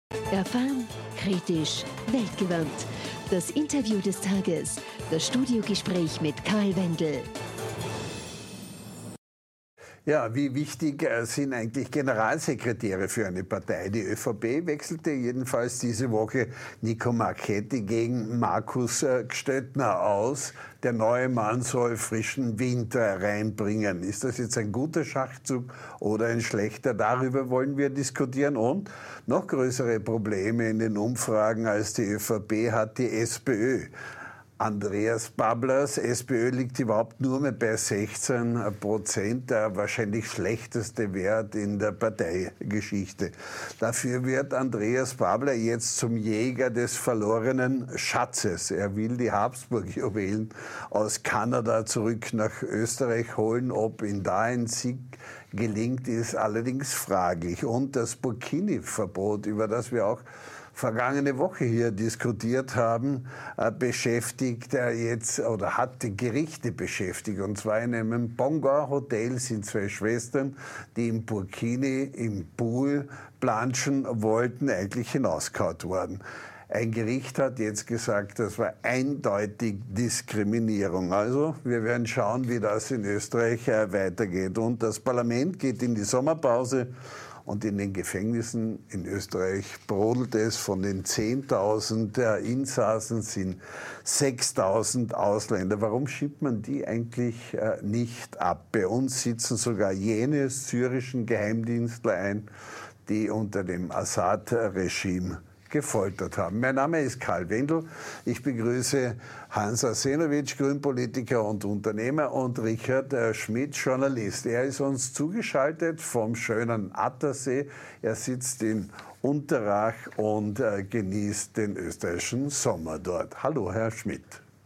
Erfahren, kritisch, weltgewandt. Das Interview des Tages. Das Studiogespräch mit Karl Wendel. Ja, wie wichtig sind eigentlich Generalsekretäre für eine Partei? Die ÖVP wechselte jedenfalls diese Woche Nico Marchetti gegen Markus Gstöttner aus. Der neue Mann soll frischen Wind reinbringen. Ist das jetzt ein guter Schachzug oder ein schlechter? Darüber wollen wir diskutieren. Und noch größere Probleme in den Umfragen als die ÖVP hat die SPÖ. Andreas Bablers SPÖ liegt überhaupt nur mehr bei 16%, der wahrscheinlich schlechteste Wert in der Parteigeschichte. Dafür wird Andreas Babler jetzt zum Jäger des verlorenen Schatzes. Er will die Habsburg-Juwelen aus Kanada zurück nach Österreich holen. Ob ihm da ein Sieg gelingt, ist allerdings fraglich. Und das Burkini-Verbot, über das wir auch vergangene Woche hier diskutiert haben, beschäftigt jetzt oder hat die Gerichte beschäftigt. Und zwar in einem Bonga Hotel sind zwei Schwestern, die im Burkini im Pool planschen wollten, eigentlich hinausgehauen worden. Ein Gericht hat jetzt gesagt, das war eindeutig Diskriminierung. Also wir werden schauen, wie das in Österreich weitergeht. Und das Parlament geht in die Sommerpause. Und in den Gefängnissen in Österreich brodelt es. Von den 10.000 Insassen sind 6.000 Ausländer. Warum schiebt man die eigentlich nicht ab? Bei uns sitzen sogar jene syrischen Geheimdienstler ein, die unter dem Assad-Regime gefoltert haben. Mein Name ist Karl Wendel. Ich begrüße Hans Arsenovic, Grünpolitiker und Unternehmer, und Richard Schmidt, Journalist. Er ist uns zugeschaltet vom schönen Attersee. Er sitzt in Unterrach und genießt den österreichischen Sommer dort. Hallo, Herr Schmidt.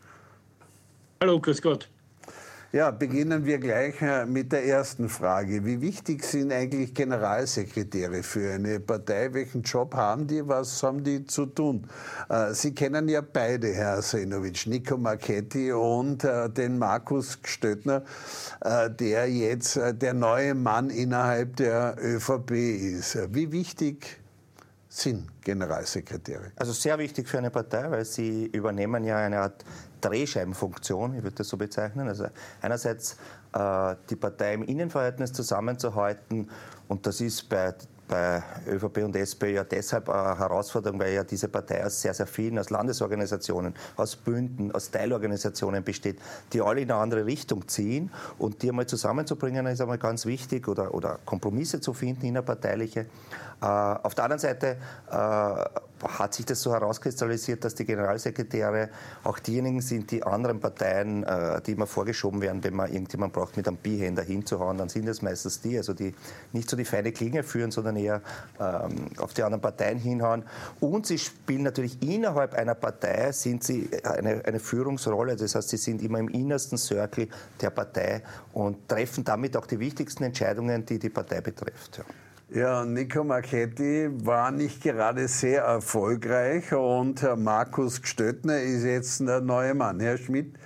Hallo, grüß Gott. Ja, beginnen wir gleich mit der ersten Frage. Wie wichtig sind eigentlich Generalsekretäre für eine Partei? Welchen Job haben die? Was haben die zu tun? Sie kennen ja beide, Herr Arsenovic, Nico Marchetti und den Markus Gstöttner, der jetzt der neue Mann innerhalb der ÖVP ist. Wie wichtig sind Generalsekretäre? Also sehr wichtig für eine Partei, weil sie übernehmen ja eine Art Drehscheibenfunktion, ich würde das so bezeichnen. Also einerseits die Partei im Innenverhältnis zusammenzuhalten, und das ist bei ÖVP und SPÖ ja deshalb eine Herausforderung, weil ja diese Partei aus sehr, sehr vielen, aus Landesorganisationen, aus Bünden, aus Teilorganisationen besteht, die alle in eine andere Richtung ziehen, und die einmal zusammenzubringen ist einmal ganz wichtig, oder Kompromisse zu finden, innerparteiliche. Auf der anderen Seite hat sich das so herauskristallisiert, dass die Generalsekretäre auch diejenigen sind, die anderen Parteien, die immer vorgeschoben werden, wenn man irgendjemand braucht, mit einem Bihänder hinzuhauen, dann sind das meistens die, also die nicht so die feine Klinge führen, sondern eher auf die anderen Parteien hinhauen. Und sie spielen natürlich innerhalb einer Partei, sind sie eine Führungsrolle, das heißt, sie sind immer im innersten Circle der Partei und treffen damit auch die wichtigsten Entscheidungen, die die Partei betrifft. Ja. Ja, Nico Marchetti war nicht gerade sehr erfolgreich, und Markus Gstöttner ist jetzt der neue Mann. Herr Schmidt,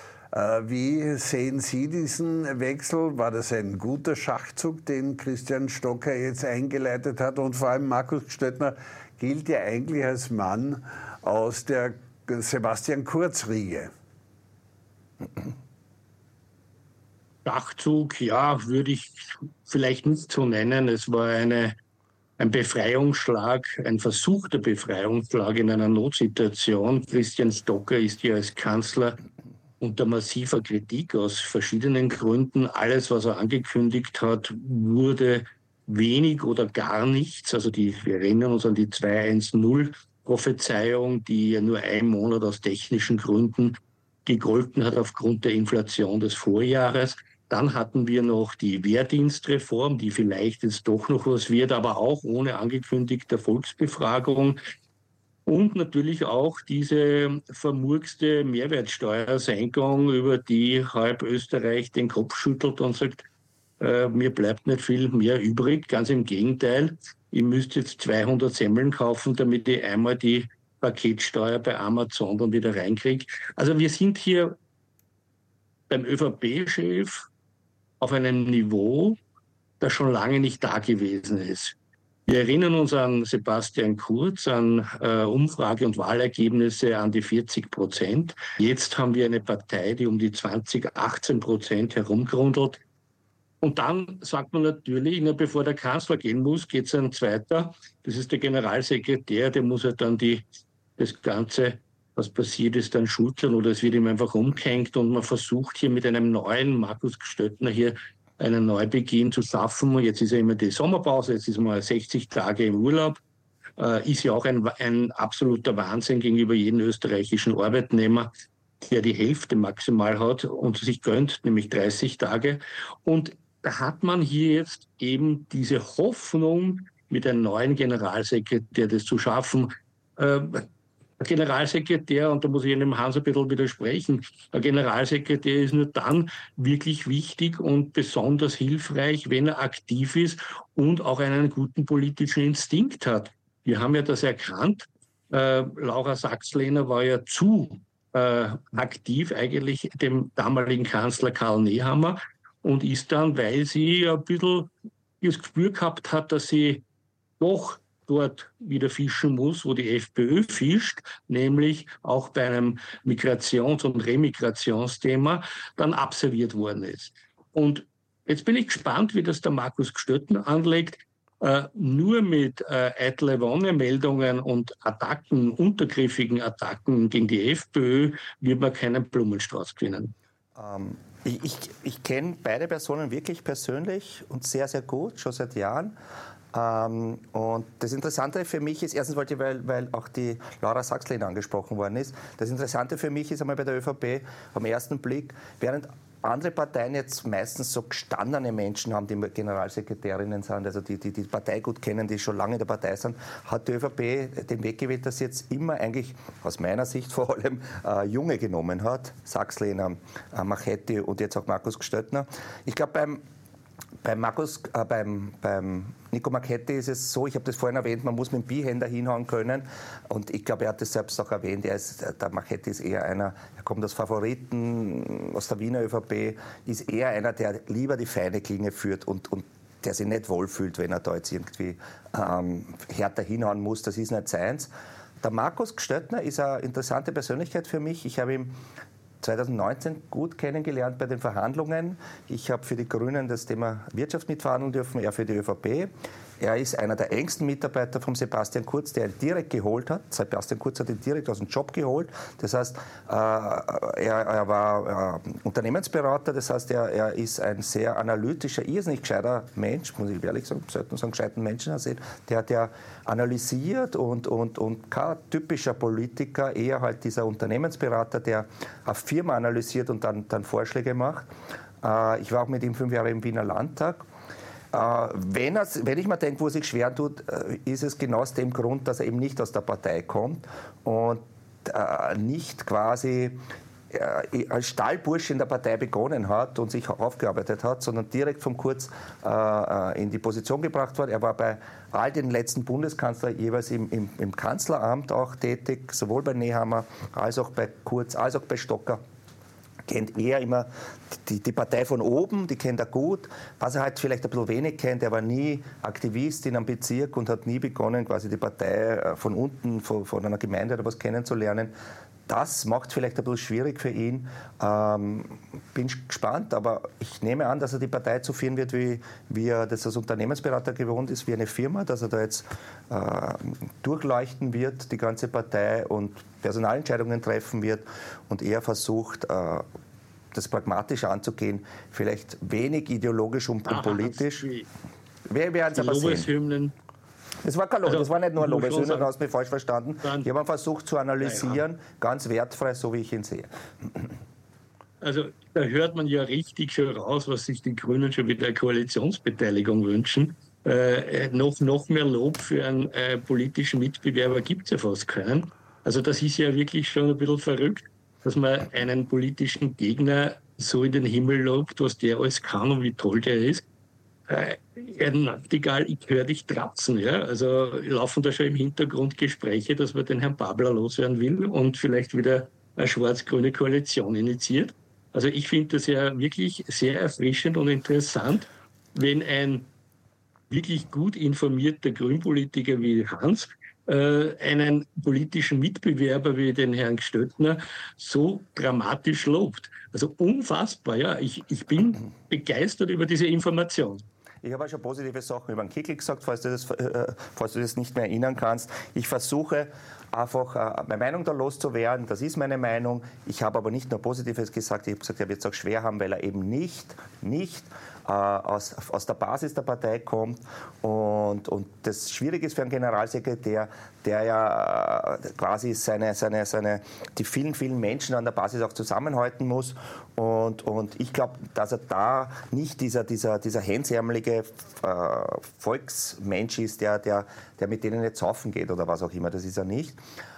wie sehen Sie diesen Wechsel? War das ein guter Schachzug, den Christian Stocker jetzt eingeleitet hat? Und vor allem Markus Gstöttner gilt ja eigentlich als Mann aus der Sebastian Kurz-Riege. Schachzug, ja, würde ich vielleicht nicht so nennen. Es war ein Befreiungsschlag, ein versuchter Befreiungsschlag in einer Notsituation. Christian Stocker ist ja als Kanzler unter massiver Kritik aus verschiedenen Gründen. Alles, was er angekündigt hat, wurde wenig oder gar nichts. Also wir erinnern uns an die 2-1-0-Prophezeiung, die ja nur einen Monat aus technischen Gründen gegolten hat aufgrund der Inflation des Vorjahres. Dann hatten wir noch die Wehrdienstreform, die vielleicht jetzt doch noch was wird, aber auch ohne angekündigte Volksbefragung. Und natürlich auch diese vermurkste Mehrwertsteuersenkung, über die halb Österreich den Kopf schüttelt und sagt, mir bleibt nicht viel mehr übrig. Ganz im Gegenteil, ich müsste jetzt 200 Semmeln kaufen, damit ich einmal die Paketsteuer bei Amazon dann wieder reinkriege. Also wir sind hier beim ÖVP-Chef auf einem Niveau, das schon lange nicht da gewesen ist. Wir erinnern uns an Sebastian Kurz, an Umfrage- und Wahlergebnisse an die 40%. Jetzt haben wir eine Partei, die um die 18% herumgrundelt. Und dann sagt man natürlich, bevor der Kanzler gehen muss, geht es ein zweiter. Das ist der Generalsekretär, der muss halt dann das Ganze, was passiert ist, dann schultern oder es wird ihm einfach umgehängt und man versucht hier mit einem neuen Markus Gstöttner hier einen Neubeginn zu schaffen. Jetzt ist ja immer die Sommerpause, jetzt ist man 60 Tage im Urlaub. Ist ja auch ein absoluter Wahnsinn gegenüber jedem österreichischen Arbeitnehmer, der die Hälfte maximal hat und sich gönnt, nämlich 30 Tage. Und da hat man hier jetzt eben diese Hoffnung, mit einem neuen Generalsekretär das zu schaffen. Generalsekretär, und da muss ich Ihnen Hans ein bisschen widersprechen, ein Generalsekretär ist nur dann wirklich wichtig und besonders hilfreich, wenn er aktiv ist und auch einen guten politischen Instinkt hat. Wir haben ja das erkannt. Laura Sachs-Lehner war ja zu aktiv eigentlich dem damaligen Kanzler Karl Nehammer und ist dann, weil sie ein bisschen das Gespür gehabt hat, dass sie doch dort wieder fischen muss, wo die FPÖ fischt, nämlich auch bei einem Migrations- und Remigrationsthema, dann abserviert worden ist. Und jetzt bin ich gespannt, wie das der Markus Gstöttner anlegt. Nur mit eitle Wonne-Meldungen und Attacken, untergriffigen Attacken gegen die FPÖ wird man keinen Blumenstrauß gewinnen. Ich kenne beide Personen wirklich persönlich und sehr, sehr gut, schon seit Jahren. Und das Interessante für mich ist, erstens weil auch die Laura Sachs-Lehner angesprochen worden ist, das Interessante für mich ist einmal bei der ÖVP am ersten Blick, während andere Parteien jetzt meistens so gestandene Menschen haben, die Generalsekretärinnen sind, also die Partei gut kennen, die schon lange in der Partei sind, hat die ÖVP den Weg gewählt, dass sie jetzt immer eigentlich, aus meiner Sicht vor allem, Junge genommen hat. Sachs-Lehner, Machetti und jetzt auch Markus Gstöttner. Ich glaube, beim Nico Machetti ist es so, ich habe das vorhin erwähnt, man muss mit dem Bihänder hinhauen können und ich glaube, er hat das selbst auch erwähnt, der Machetti ist eher einer, er kommt aus Favoriten, aus der Wiener ÖVP, ist eher einer, der lieber die feine Klinge führt und der sich nicht wohlfühlt, wenn er da jetzt irgendwie härter hinhauen muss, das ist nicht seins. Der Markus Gstöttner ist eine interessante Persönlichkeit für mich, ich habe ihn 2019 gut kennengelernt bei den Verhandlungen. Ich habe für die Grünen das Thema Wirtschaft mitverhandeln dürfen, er für die ÖVP. Er ist einer der engsten Mitarbeiter von Sebastian Kurz, der ihn direkt geholt hat. Sebastian Kurz hat ihn direkt aus dem Job geholt. Das heißt, er war Unternehmensberater, das heißt, er ist ein sehr analytischer, irrsinnig gescheiter Mensch, muss ich ehrlich sagen, sollten so einen gescheiten Menschen sehen. Der hat ja analysiert und kein typischer Politiker, eher halt dieser Unternehmensberater, der eine Firma analysiert und dann Vorschläge macht. Ich war auch mit ihm 5 Jahre im Wiener Landtag. Wenn ich mir denke, wo er sich schwer tut, ist es genau aus dem Grund, dass er eben nicht aus der Partei kommt und nicht quasi als Stallbursche in der Partei begonnen hat und sich aufgearbeitet hat, sondern direkt vom Kurz in die Position gebracht wurde. Er war bei all den letzten Bundeskanzlern jeweils im Kanzleramt auch tätig, sowohl bei Nehammer als auch bei Kurz, als auch bei Stocker. Kennt er immer die Partei von oben, die kennt er gut. Was er halt vielleicht ein bisschen wenig kennt, er war nie Aktivist in einem Bezirk und hat nie begonnen, quasi die Partei von unten, von einer Gemeinde oder was kennenzulernen. Das macht vielleicht ein bisschen schwierig für ihn. Bin gespannt, aber ich nehme an, dass er die Partei zu führen wird, wie er das als Unternehmensberater gewohnt ist, wie eine Firma, dass er da jetzt durchleuchten wird, die ganze Partei, und Personalentscheidungen treffen wird und er versucht, das pragmatisch anzugehen, vielleicht wenig ideologisch und politisch. Wir werden es aber sehen. Das war kein Lob, das war nicht nur ein Lob, du hast mich falsch verstanden. Ich habe versucht zu analysieren, ganz wertfrei, so wie ich ihn sehe. Also da hört man ja richtig schon raus, was sich die Grünen schon mit der Koalitionsbeteiligung wünschen. Noch mehr Lob für einen politischen Mitbewerber gibt es ja fast keinen. Also das ist ja wirklich schon ein bisschen verrückt, dass man einen politischen Gegner so in den Himmel lobt, was der alles kann und wie toll der ist. Egal, ich höre dich trapsen. Ja? Also laufen da schon im Hintergrund Gespräche, dass man den Herrn Babler loswerden will und vielleicht wieder eine schwarz-grüne Koalition initiiert. Also ich finde das ja wirklich sehr erfrischend und interessant, wenn ein wirklich gut informierter Grünpolitiker wie Hans einen politischen Mitbewerber wie den Herrn Gstöttner so dramatisch lobt. Also unfassbar, ja. Ich bin begeistert über diese Information. Ich habe auch schon positive Sachen über den Kickl gesagt, falls du das nicht mehr erinnern kannst. Ich versuche einfach meine Meinung da loszuwerden. Das ist meine Meinung. Ich habe aber nicht nur Positives gesagt. Ich habe gesagt, er wird es auch schwer haben, weil er eben nicht aus der Basis der Partei kommt. Und das schwierig ist für einen Generalsekretär, der ja quasi die vielen Menschen an der Basis auch zusammenhalten muss. Und ich glaube, dass er da nicht dieser hemdsärmelige Volksmensch ist, der mit denen nicht saufen geht oder was auch immer. Das ist er nicht.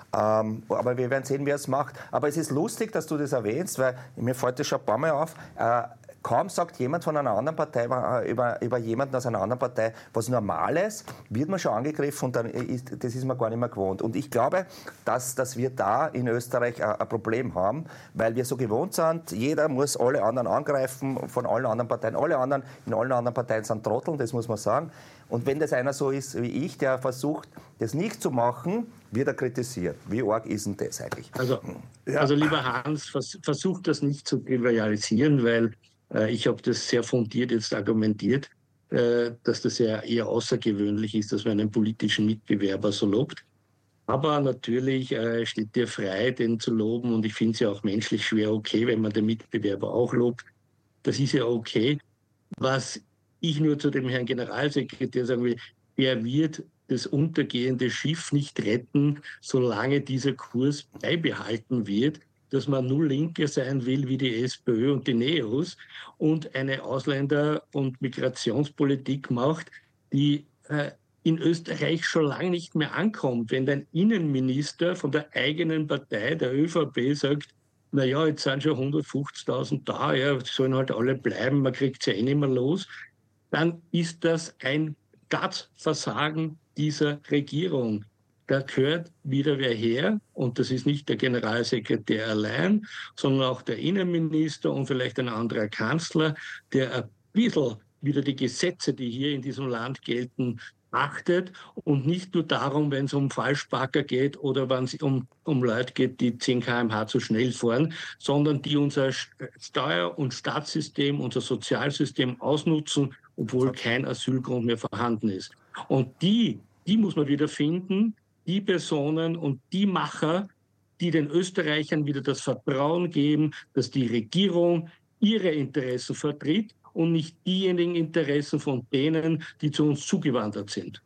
Aber wir werden sehen, wer es macht. Aber es ist lustig, dass du das erwähnst, weil mir fällt das schon ein paar Mal auf. Kaum sagt jemand von einer anderen Partei über jemanden aus einer anderen Partei was Normales, wird man schon angegriffen und das ist man gar nicht mehr gewohnt. Und ich glaube, dass wir da in Österreich ein Problem haben, weil wir so gewohnt sind, jeder muss alle anderen angreifen von allen anderen Parteien. In allen anderen Parteien sind Trotteln, das muss man sagen. Und wenn das einer so ist wie ich, der versucht, das nicht zu machen, wird er kritisiert. Wie arg ist denn das eigentlich? Also lieber Hans, versucht das nicht zu trivialisieren, weil ich habe das sehr fundiert jetzt argumentiert, dass das ja eher außergewöhnlich ist, dass man einen politischen Mitbewerber so lobt. Aber natürlich steht dir frei, den zu loben. Und ich finde es ja auch menschlich schwer okay, wenn man den Mitbewerber auch lobt. Das ist ja okay. Was ich nur zu dem Herrn Generalsekretär sagen will, er wird das untergehende Schiff nicht retten, solange dieser Kurs beibehalten wird, dass man nur Linke sein will wie die SPÖ und die NEOS und eine Ausländer- und Migrationspolitik macht, die in Österreich schon lange nicht mehr ankommt. Wenn ein Innenminister von der eigenen Partei, der ÖVP, sagt, naja, jetzt sind schon 150.000 da, ja, sollen halt alle bleiben, man kriegt sie ja eh nicht mehr los, dann ist das ein Staatsversagen dieser Regierung. Da gehört wieder wer her, und das ist nicht der Generalsekretär allein, sondern auch der Innenminister und vielleicht ein anderer Kanzler, der ein bisschen wieder die Gesetze, die hier in diesem Land gelten, achtet und nicht nur darum, wenn es um Falschparker geht oder wenn es um Leute geht, die 10 km/h zu schnell fahren, sondern die unser Steuer- und Staatssystem, unser Sozialsystem ausnutzen, obwohl kein Asylgrund mehr vorhanden ist. Und die muss man wieder finden, die Personen und die Macher, die den Österreichern wieder das Vertrauen geben, dass die Regierung ihre Interessen vertritt und nicht diejenigen Interessen von denen, die zu uns zugewandert sind.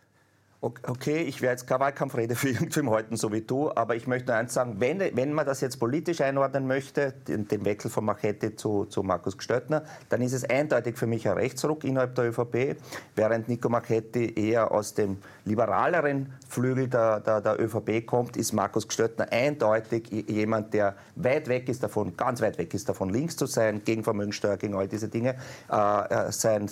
Okay, ich werde jetzt keine Wahlkampfrede für irgendwem halten, so wie du, aber ich möchte nur eins sagen, wenn man das jetzt politisch einordnen möchte, den Wechsel von Marchetti zu Markus Gstöttner, dann ist es eindeutig für mich ein Rechtsruck innerhalb der ÖVP, während Nico Marchetti eher aus dem liberaleren Flügel der ÖVP kommt, ist Markus Gstöttner eindeutig jemand, der weit weg ist davon, ganz weit weg ist davon, links zu sein, gegen Vermögensteuer, gegen all diese Dinge. Er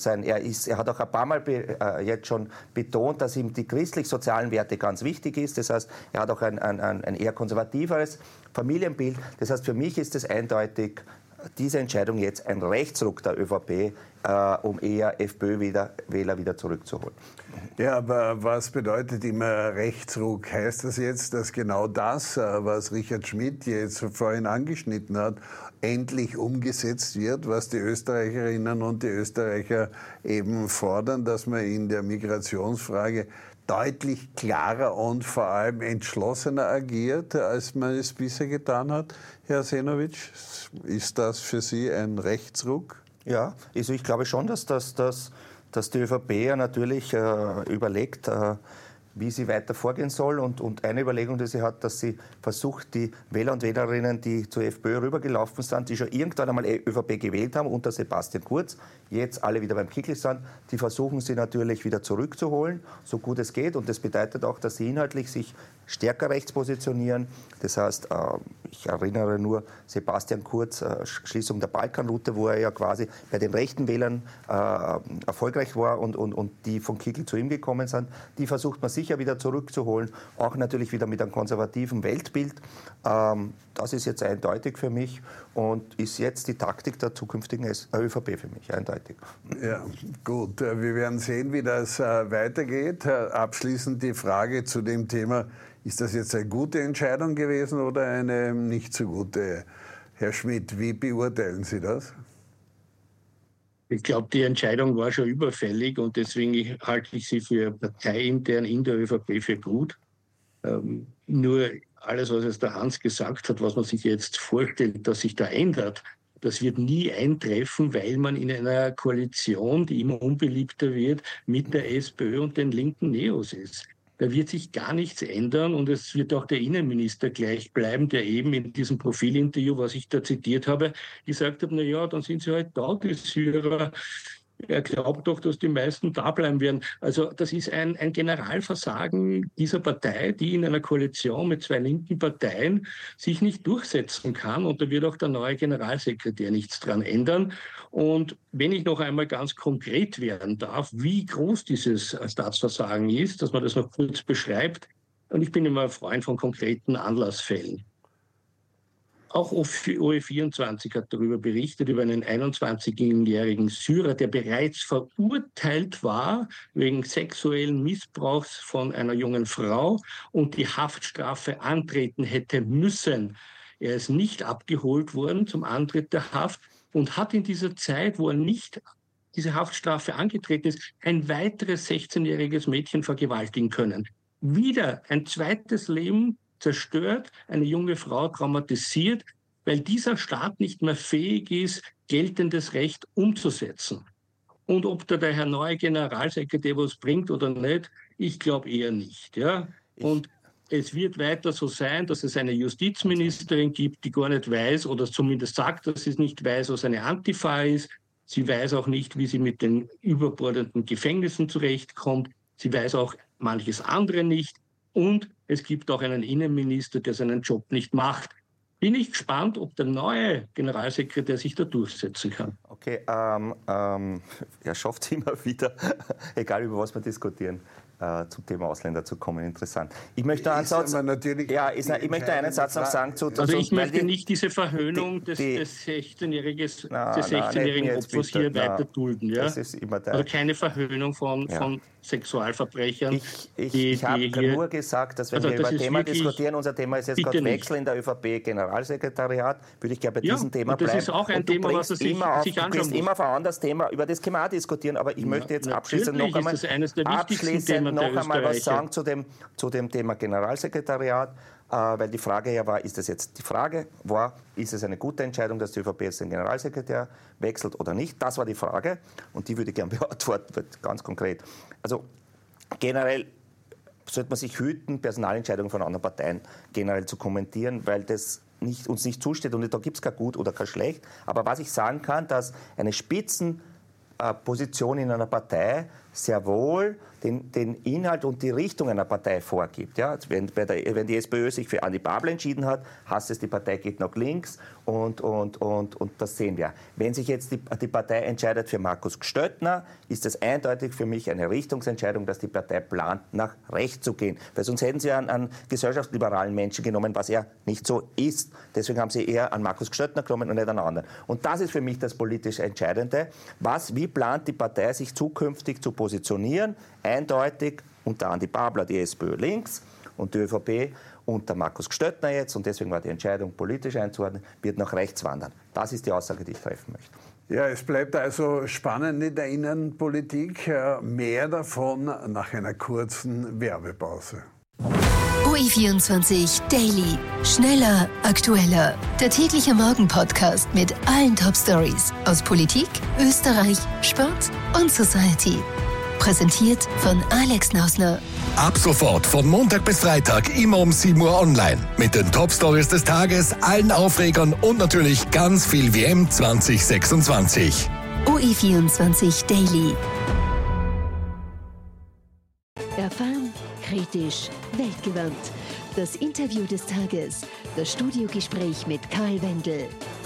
hat auch ein paar Mal jetzt schon betont, dass ihm die christlich-sozialen Werte ganz wichtig ist. Das heißt, er hat auch ein eher konservativeres Familienbild. Das heißt, für mich ist es eindeutig, diese Entscheidung jetzt ein Rechtsruck der ÖVP, um eher FPÖ-Wähler wieder zurückzuholen. Ja, aber was bedeutet immer Rechtsruck? Heißt das jetzt, dass genau das, was Richard Schmidt jetzt vorhin angeschnitten hat, endlich umgesetzt wird, was die Österreicherinnen und die Österreicher eben fordern, dass man in der Migrationsfrage deutlich klarer und vor allem entschlossener agiert, als man es bisher getan hat? Herr Senovic, ist das für Sie ein Rechtsruck? Ja, also ich glaube schon, dass die ÖVP ja natürlich überlegt, wie sie weiter vorgehen soll. Und eine Überlegung, die sie hat, dass sie versucht, die Wähler und Wählerinnen, die zur FPÖ rübergelaufen sind, die schon irgendwann einmal ÖVP gewählt haben, unter Sebastian Kurz, jetzt alle wieder beim Kickl sind, die versuchen sie natürlich wieder zurückzuholen, so gut es geht. Und das bedeutet auch, dass sie inhaltlich sich stärker rechts positionieren. Das heißt, Ich erinnere nur Sebastian Kurz, Schließung der Balkanroute, wo er ja quasi bei den rechten Wählern erfolgreich war und die von Kickl zu ihm gekommen sind. Die versucht man sicher wieder zurückzuholen, auch natürlich wieder mit einem konservativen Weltbild. Das ist jetzt eindeutig für mich und ist jetzt die Taktik der zukünftigen ÖVP für mich, eindeutig. Ja, gut. Wir werden sehen, wie das weitergeht. Abschließend die Frage zu dem Thema, ist das jetzt eine gute Entscheidung gewesen oder eine nicht so gute? Herr Schmidt, wie beurteilen Sie das? Ich glaube, die Entscheidung war schon überfällig und deswegen halte ich sie für parteiintern in der ÖVP für gut. Nur alles, was jetzt der Hans gesagt hat, was man sich jetzt vorstellt, dass sich da ändert, das wird nie eintreffen, weil man in einer Koalition, die immer unbeliebter wird, mit der SPÖ und den linken Neos ist. Da wird sich gar nichts ändern und es wird auch der Innenminister gleich bleiben, der eben in diesem Profilinterview, was ich da zitiert habe, gesagt hat, na ja, dann sind sie halt da, die Syrer. Er glaubt doch, dass die meisten da bleiben werden. Also das ist ein Generalversagen dieser Partei, die in einer Koalition mit zwei linken Parteien sich nicht durchsetzen kann. Und da wird auch der neue Generalsekretär nichts dran ändern. Und wenn ich noch einmal ganz konkret werden darf, wie groß dieses Staatsversagen ist, dass man das noch kurz beschreibt. Und ich bin immer ein Freund von konkreten Anlassfällen. Auch OE24 hat darüber berichtet, über einen 21-jährigen Syrer, der bereits verurteilt war wegen sexuellen Missbrauchs von einer jungen Frau und die Haftstrafe antreten hätte müssen. Er ist nicht abgeholt worden zum Antritt der Haft und hat in dieser Zeit, wo er nicht diese Haftstrafe angetreten ist, ein weiteres 16-jähriges Mädchen vergewaltigen können. Wieder ein zweites Leben zerstört, eine junge Frau traumatisiert, weil dieser Staat nicht mehr fähig ist, geltendes Recht umzusetzen. Und ob da der Herr neue Generalsekretär was bringt oder nicht, ich glaube eher nicht. Ja? Und es wird weiter so sein, dass es eine Justizministerin gibt, die gar nicht weiß oder zumindest sagt, dass sie es nicht weiß, was eine Antifa ist. Sie weiß auch nicht, wie sie mit den überbordenden Gefängnissen zurechtkommt. Sie weiß auch manches andere nicht. Und es gibt auch einen Innenminister, der seinen Job nicht macht. Bin ich gespannt, ob der neue Generalsekretär sich da durchsetzen kann. Okay, er schafft es immer wieder, egal über was wir diskutieren, zum Thema Ausländer zu kommen. Interessant. Ich möchte einen Satz noch sagen zu... Also ich möchte nicht diese Verhöhnung des 16-jährigen Opfers hier weiter dulden. Ja? Das ist immer also keine Verhöhnung von Sexualverbrechern. Ich habe nur gesagt, dass wenn wir über ein Thema diskutieren, unser Thema ist jetzt gerade Wechsel in der ÖVP-Generalsekretariat, würde ich gerne bei diesem Thema bleiben. Das ist auch ein Thema, was sich anschauen muss. Du bist immer auf ein anderes Thema, über das können wir auch diskutieren, aber ich möchte jetzt abschließend noch einmal was sagen zu dem Thema Generalsekretariat, weil die Frage ja war, ist es eine gute Entscheidung, dass die ÖVP jetzt den Generalsekretär wechselt oder nicht? Das war die Frage und die würde ich gerne beantworten, ganz konkret. Also generell sollte man sich hüten, Personalentscheidungen von anderen Parteien generell zu kommentieren, weil das uns nicht zusteht und da gibt es kein Gut oder kein Schlecht. Aber was ich sagen kann, dass eine Spitzenposition in einer Partei sehr wohl den Inhalt und die Richtung einer Partei vorgibt. Ja? Wenn die SPÖ sich für Andi Babler entschieden hat, heißt es, die Partei geht nach links und das sehen wir. Wenn sich jetzt die Partei entscheidet für Markus Gstöttner, ist das eindeutig für mich eine Richtungsentscheidung, dass die Partei plant, nach rechts zu gehen. Weil sonst hätten sie einen gesellschaftsliberalen Menschen genommen, was er nicht so ist. Deswegen haben sie eher an Markus Gstöttner genommen und nicht an anderen. Und das ist für mich das politisch Entscheidende. Wie plant die Partei, sich zukünftig zu positionieren? Eindeutig unter Andi Babler die SPÖ links und die ÖVP unter Markus Gstöttner jetzt, und deswegen war die Entscheidung politisch einzuordnen, wird nach rechts wandern. Das ist die Aussage, die ich treffen möchte. Ja, es bleibt also spannend in der Innenpolitik. Mehr davon nach einer kurzen Werbepause. OE24 Daily. Schneller, aktueller. Der tägliche Morgen-Podcast mit allen Top-Stories aus Politik, Österreich, Sport und Society. Präsentiert von Alex Nausner. Ab sofort von Montag bis Freitag immer um 7 Uhr online. Mit den Top-Stories des Tages, allen Aufregern und natürlich ganz viel WM 2026. OE24 Daily. Erfahren, kritisch Kritisch, weltgewandt. Das Interview des Tages. Das Studiogespräch mit Karl Wendel.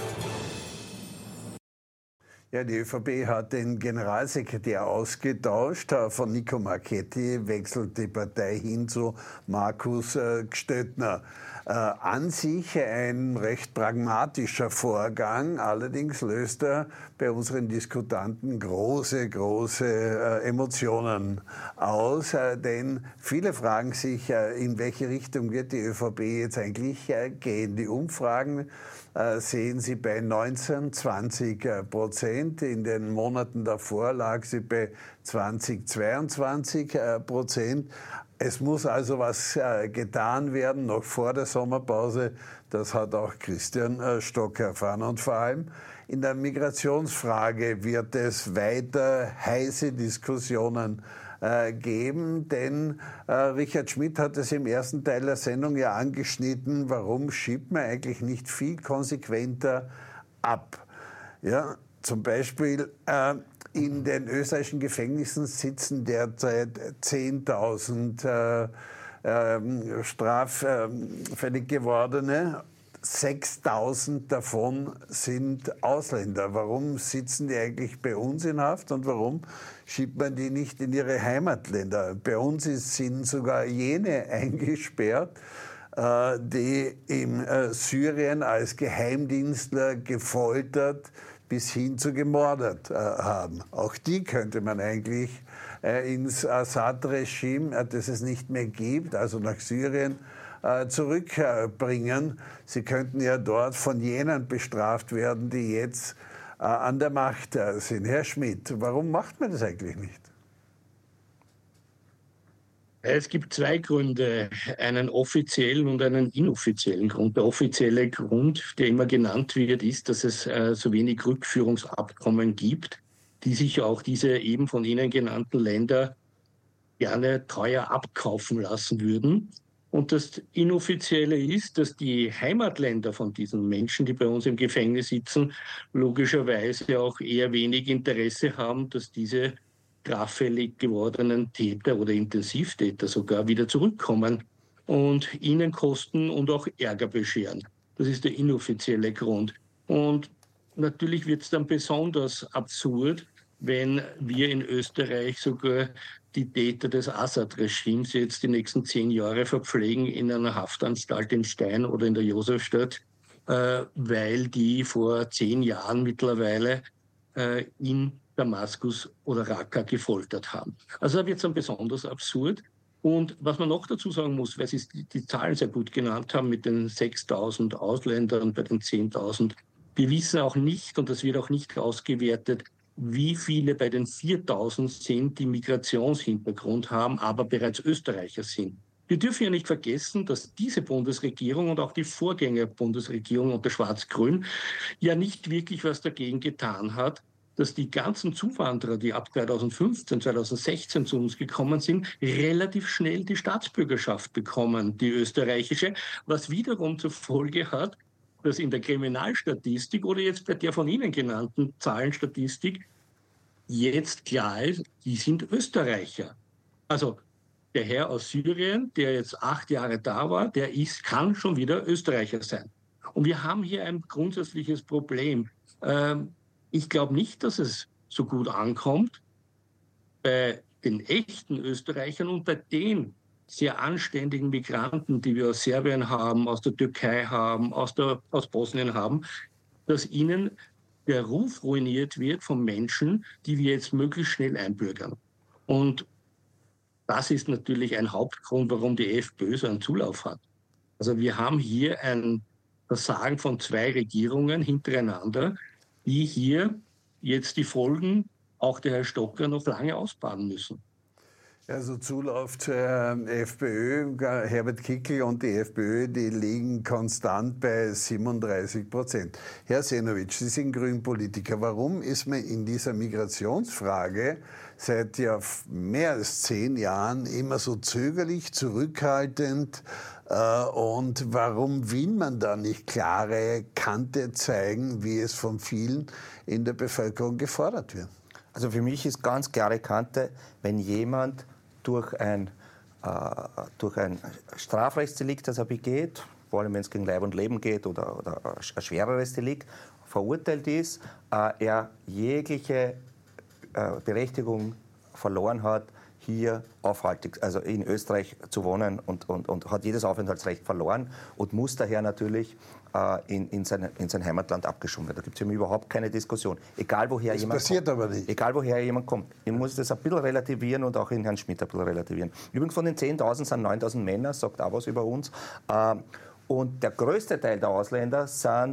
Ja, die ÖVP hat den Generalsekretär ausgetauscht. Von Nico Marchetti wechselt die Partei hin zu Markus Gstöttner. An sich ein recht pragmatischer Vorgang, allerdings löst er bei unseren Diskutanten große Emotionen aus, denn viele fragen sich, in welche Richtung wird die ÖVP jetzt eigentlich gehen. Die Umfragen sehen Sie bei 19-20%. In den Monaten davor lag sie bei 20-22%. Es muss also was getan werden, noch vor der Sommerpause. Das hat auch Christian Stock erfahren. Und vor allem in der Migrationsfrage wird es weiter heiße Diskussionen geben, denn Richard Schmidt hat es im ersten Teil der Sendung ja angeschnitten, warum schiebt man eigentlich nicht viel konsequenter ab? Ja, zum Beispiel in den österreichischen Gefängnissen sitzen derzeit 10.000 straffällig gewordene. 6.000 davon sind Ausländer. Warum sitzen die eigentlich bei uns in Haft und warum schiebt man die nicht in ihre Heimatländer? Bei uns sind sogar jene eingesperrt, die in Syrien als Geheimdienstler gefoltert bis hin zu gemordet haben. Auch die könnte man eigentlich ins Assad-Regime, das es nicht mehr gibt, also nach Syrien, zurückbringen. Sie könnten ja dort von jenen bestraft werden, die jetzt an der Macht sind. Herr Schmidt, warum macht man das eigentlich nicht? Es gibt zwei Gründe, einen offiziellen und einen inoffiziellen Grund. Der offizielle Grund, der immer genannt wird, ist, dass es so wenig Rückführungsabkommen gibt, die sich auch diese eben von Ihnen genannten Länder gerne teuer abkaufen lassen würden. Und das Inoffizielle ist, dass die Heimatländer von diesen Menschen, die bei uns im Gefängnis sitzen, logischerweise auch eher wenig Interesse haben, dass diese straffällig gewordenen Täter oder Intensivtäter sogar wieder zurückkommen und ihnen Kosten und auch Ärger bescheren. Das ist der inoffizielle Grund. Und natürlich wird es dann besonders absurd, wenn wir in Österreich sogar die Täter des Assad-Regimes jetzt die nächsten 10 Jahre verpflegen in einer Haftanstalt in Stein oder in der Josefstadt, weil die vor 10 Jahren mittlerweile in Damaskus oder Raqqa gefoltert haben. Also da wird es dann besonders absurd. Und was man noch dazu sagen muss, weil Sie die Zahlen sehr gut genannt haben mit den 6.000 Ausländern bei den 10.000, wir wissen auch nicht, und das wird auch nicht ausgewertet, wie viele bei den 4.000 sind, die Migrationshintergrund haben, aber bereits Österreicher sind. Wir dürfen ja nicht vergessen, dass diese Bundesregierung und auch die Vorgängerbundesregierung unter Schwarz-Grün ja nicht wirklich was dagegen getan hat, dass die ganzen Zuwanderer, die ab 2015, 2016 zu uns gekommen sind, relativ schnell die Staatsbürgerschaft bekommen, die österreichische, was wiederum zur Folge hat, dass in der Kriminalstatistik oder jetzt bei der von Ihnen genannten Zahlenstatistik jetzt klar ist, die sind Österreicher. Also der Herr aus Syrien, der jetzt 8 Jahre da war, kann schon wieder Österreicher sein. Und wir haben hier ein grundsätzliches Problem. Ich glaube nicht, dass es so gut ankommt bei den echten Österreichern und bei den sehr anständigen Migranten, die wir aus Serbien haben, aus der Türkei haben, aus Bosnien haben, dass ihnen der Ruf ruiniert wird von Menschen, die wir jetzt möglichst schnell einbürgern. Und das ist natürlich ein Hauptgrund, warum die FPÖ so einen Zulauf hat. Also wir haben hier ein Versagen von 2 Regierungen hintereinander, die hier jetzt die Folgen, auch der Herr Stocker, noch lange ausbaden müssen. Also Zulauf zur FPÖ, Herbert Kickl und die FPÖ, die liegen konstant bei 37%. Herr Senovic, Sie sind Grünpolitiker. Warum ist man in dieser Migrationsfrage seit ja mehr als 10 Jahren immer so zögerlich, zurückhaltend? Und warum will man da nicht klare Kante zeigen, wie es von vielen in der Bevölkerung gefordert wird? Also für mich ist ganz klare Kante, wenn jemand durch ein durch ein Strafrechtsdelikt, das er begeht, vor allem wenn es gegen Leib und Leben geht oder ein schwereres Delikt, verurteilt ist, er jegliche Berechtigung verloren hat, hier also in Österreich zu wohnen und hat jedes Aufenthaltsrecht verloren und muss daher natürlich in sein Heimatland abgeschoben werden. Da gibt es überhaupt keine Diskussion. Egal woher jemand kommt. Das passiert aber nicht. Egal woher jemand kommt. Ich muss das ein bisschen relativieren und auch in Herrn Schmidt ein bisschen relativieren. Übrigens von den 10.000 sind 9.000 Männer, sagt auch was über uns. Und der größte Teil der Ausländer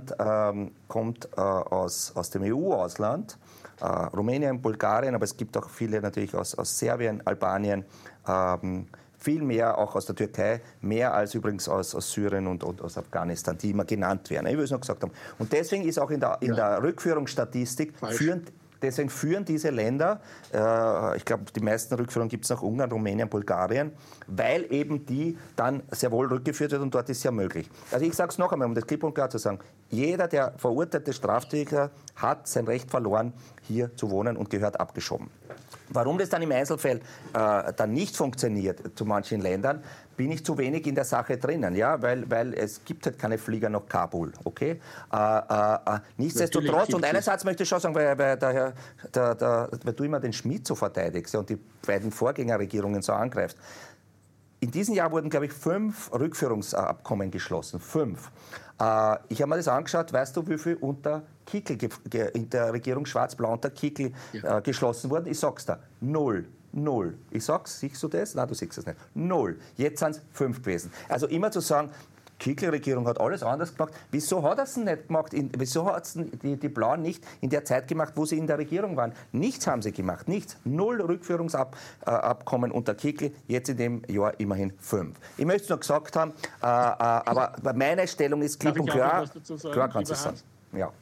kommt aus dem EU-Ausland, Rumänien, Bulgarien, aber es gibt auch viele natürlich aus Serbien, Albanien, viel mehr auch aus der Türkei, mehr als übrigens aus Syrien und aus Afghanistan, die immer genannt werden. Ich will es noch gesagt haben. Und deswegen ist auch in der Rückführungsstatistik Deswegen führen diese Länder, ich glaube, die meisten Rückführungen gibt es nach Ungarn, Rumänien, Bulgarien, weil eben die dann sehr wohl rückgeführt wird und dort ist es ja möglich. Also ich sage es noch einmal, um das klipp und klar zu sagen, jeder, der verurteilte Straftäter hat sein Recht verloren, hier zu wohnen und gehört abgeschoben. Warum das dann im Einzelfall dann nicht funktioniert zu manchen Ländern, bin ich zu wenig in der Sache drinnen, ja, weil es gibt halt keine Flieger nach Kabul, okay? Nichtsdestotrotz, und einen Satz möchte ich schon sagen, weil du immer den Schmidt so verteidigst und die beiden Vorgängerregierungen so angreifst. In diesem Jahr wurden, glaube ich, 5 Rückführungsabkommen geschlossen. 5. Ich habe mir das angeschaut, weißt du, wie viel unter Kickl, in der Regierung Schwarz-Blau unter Kickl geschlossen wurden? Ich sag's da, 0. Ich sag's, siehst du das? Nein, du siehst es nicht. 0. Jetzt sind es 5 gewesen. Also immer zu sagen, Kickl-Regierung hat alles anders gemacht. Wieso hat er es nicht gemacht? Wieso hat es die Blauen nicht in der Zeit gemacht, wo sie in der Regierung waren? Nichts haben sie gemacht, nichts. 0 Rückführungsabkommen unter Kickl, jetzt in dem Jahr immerhin 5. Ich möchte es noch gesagt haben, aber meine Stellung ist klipp und klar. Klar kannst du es sagen. Ja.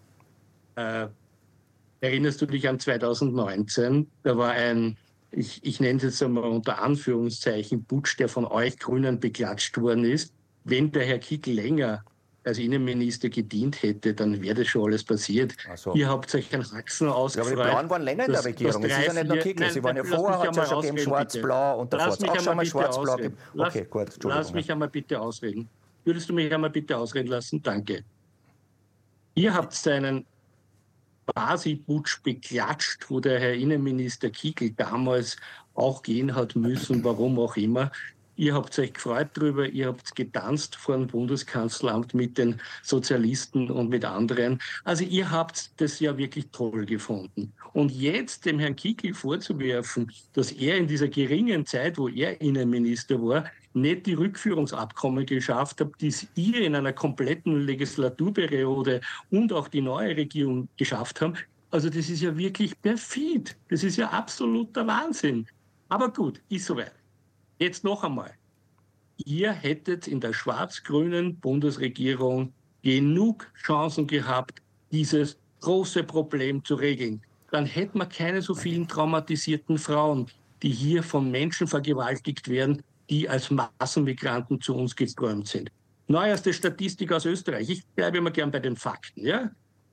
Erinnerst du dich an 2019? Da war ich nenne es jetzt einmal unter Anführungszeichen, Putsch, der von euch Grünen beklatscht worden ist. Wenn der Herr Kickl länger als Innenminister gedient hätte, dann wäre das schon alles passiert. So. Ihr habt euch einen Haxen ausgefreut. Ja, aber die Blauen waren länger in der Regierung. Es ist ja nicht nur Kickl. Sie waren ja vorher, hat es ja schon gegeben, Schwarz-Blau und davor hat es auch schon mal Schwarz-Blau gegeben. Okay, gut, Entschuldigung. Lass mich einmal bitte ausreden. Würdest du mich einmal bitte ausreden lassen? Danke. Ihr habt seinen Quasi-Putsch beklatscht, wo der Herr Innenminister Kickl damals auch gehen hat müssen, warum auch immer. Ihr habt euch gefreut darüber, ihr habt getanzt vor dem Bundeskanzleramt mit den Sozialisten und mit anderen. Also ihr habt das ja wirklich toll gefunden. Und jetzt dem Herrn Kickl vorzuwerfen, dass er in dieser geringen Zeit, wo er Innenminister war, nicht die Rückführungsabkommen geschafft hat, die ihr in einer kompletten Legislaturperiode und auch die neue Regierung geschafft haben. Also das ist ja wirklich perfid. Das ist ja absoluter Wahnsinn. Aber gut, ist soweit. Jetzt noch einmal. Ihr hättet in der schwarz-grünen Bundesregierung genug Chancen gehabt, dieses große Problem zu regeln. Dann hätten wir keine so vielen traumatisierten Frauen, die hier von Menschen vergewaltigt werden, die als Massenmigranten zu uns geströmt sind. Neueste Statistik aus Österreich. Ich bleibe immer gern bei den Fakten. Ja?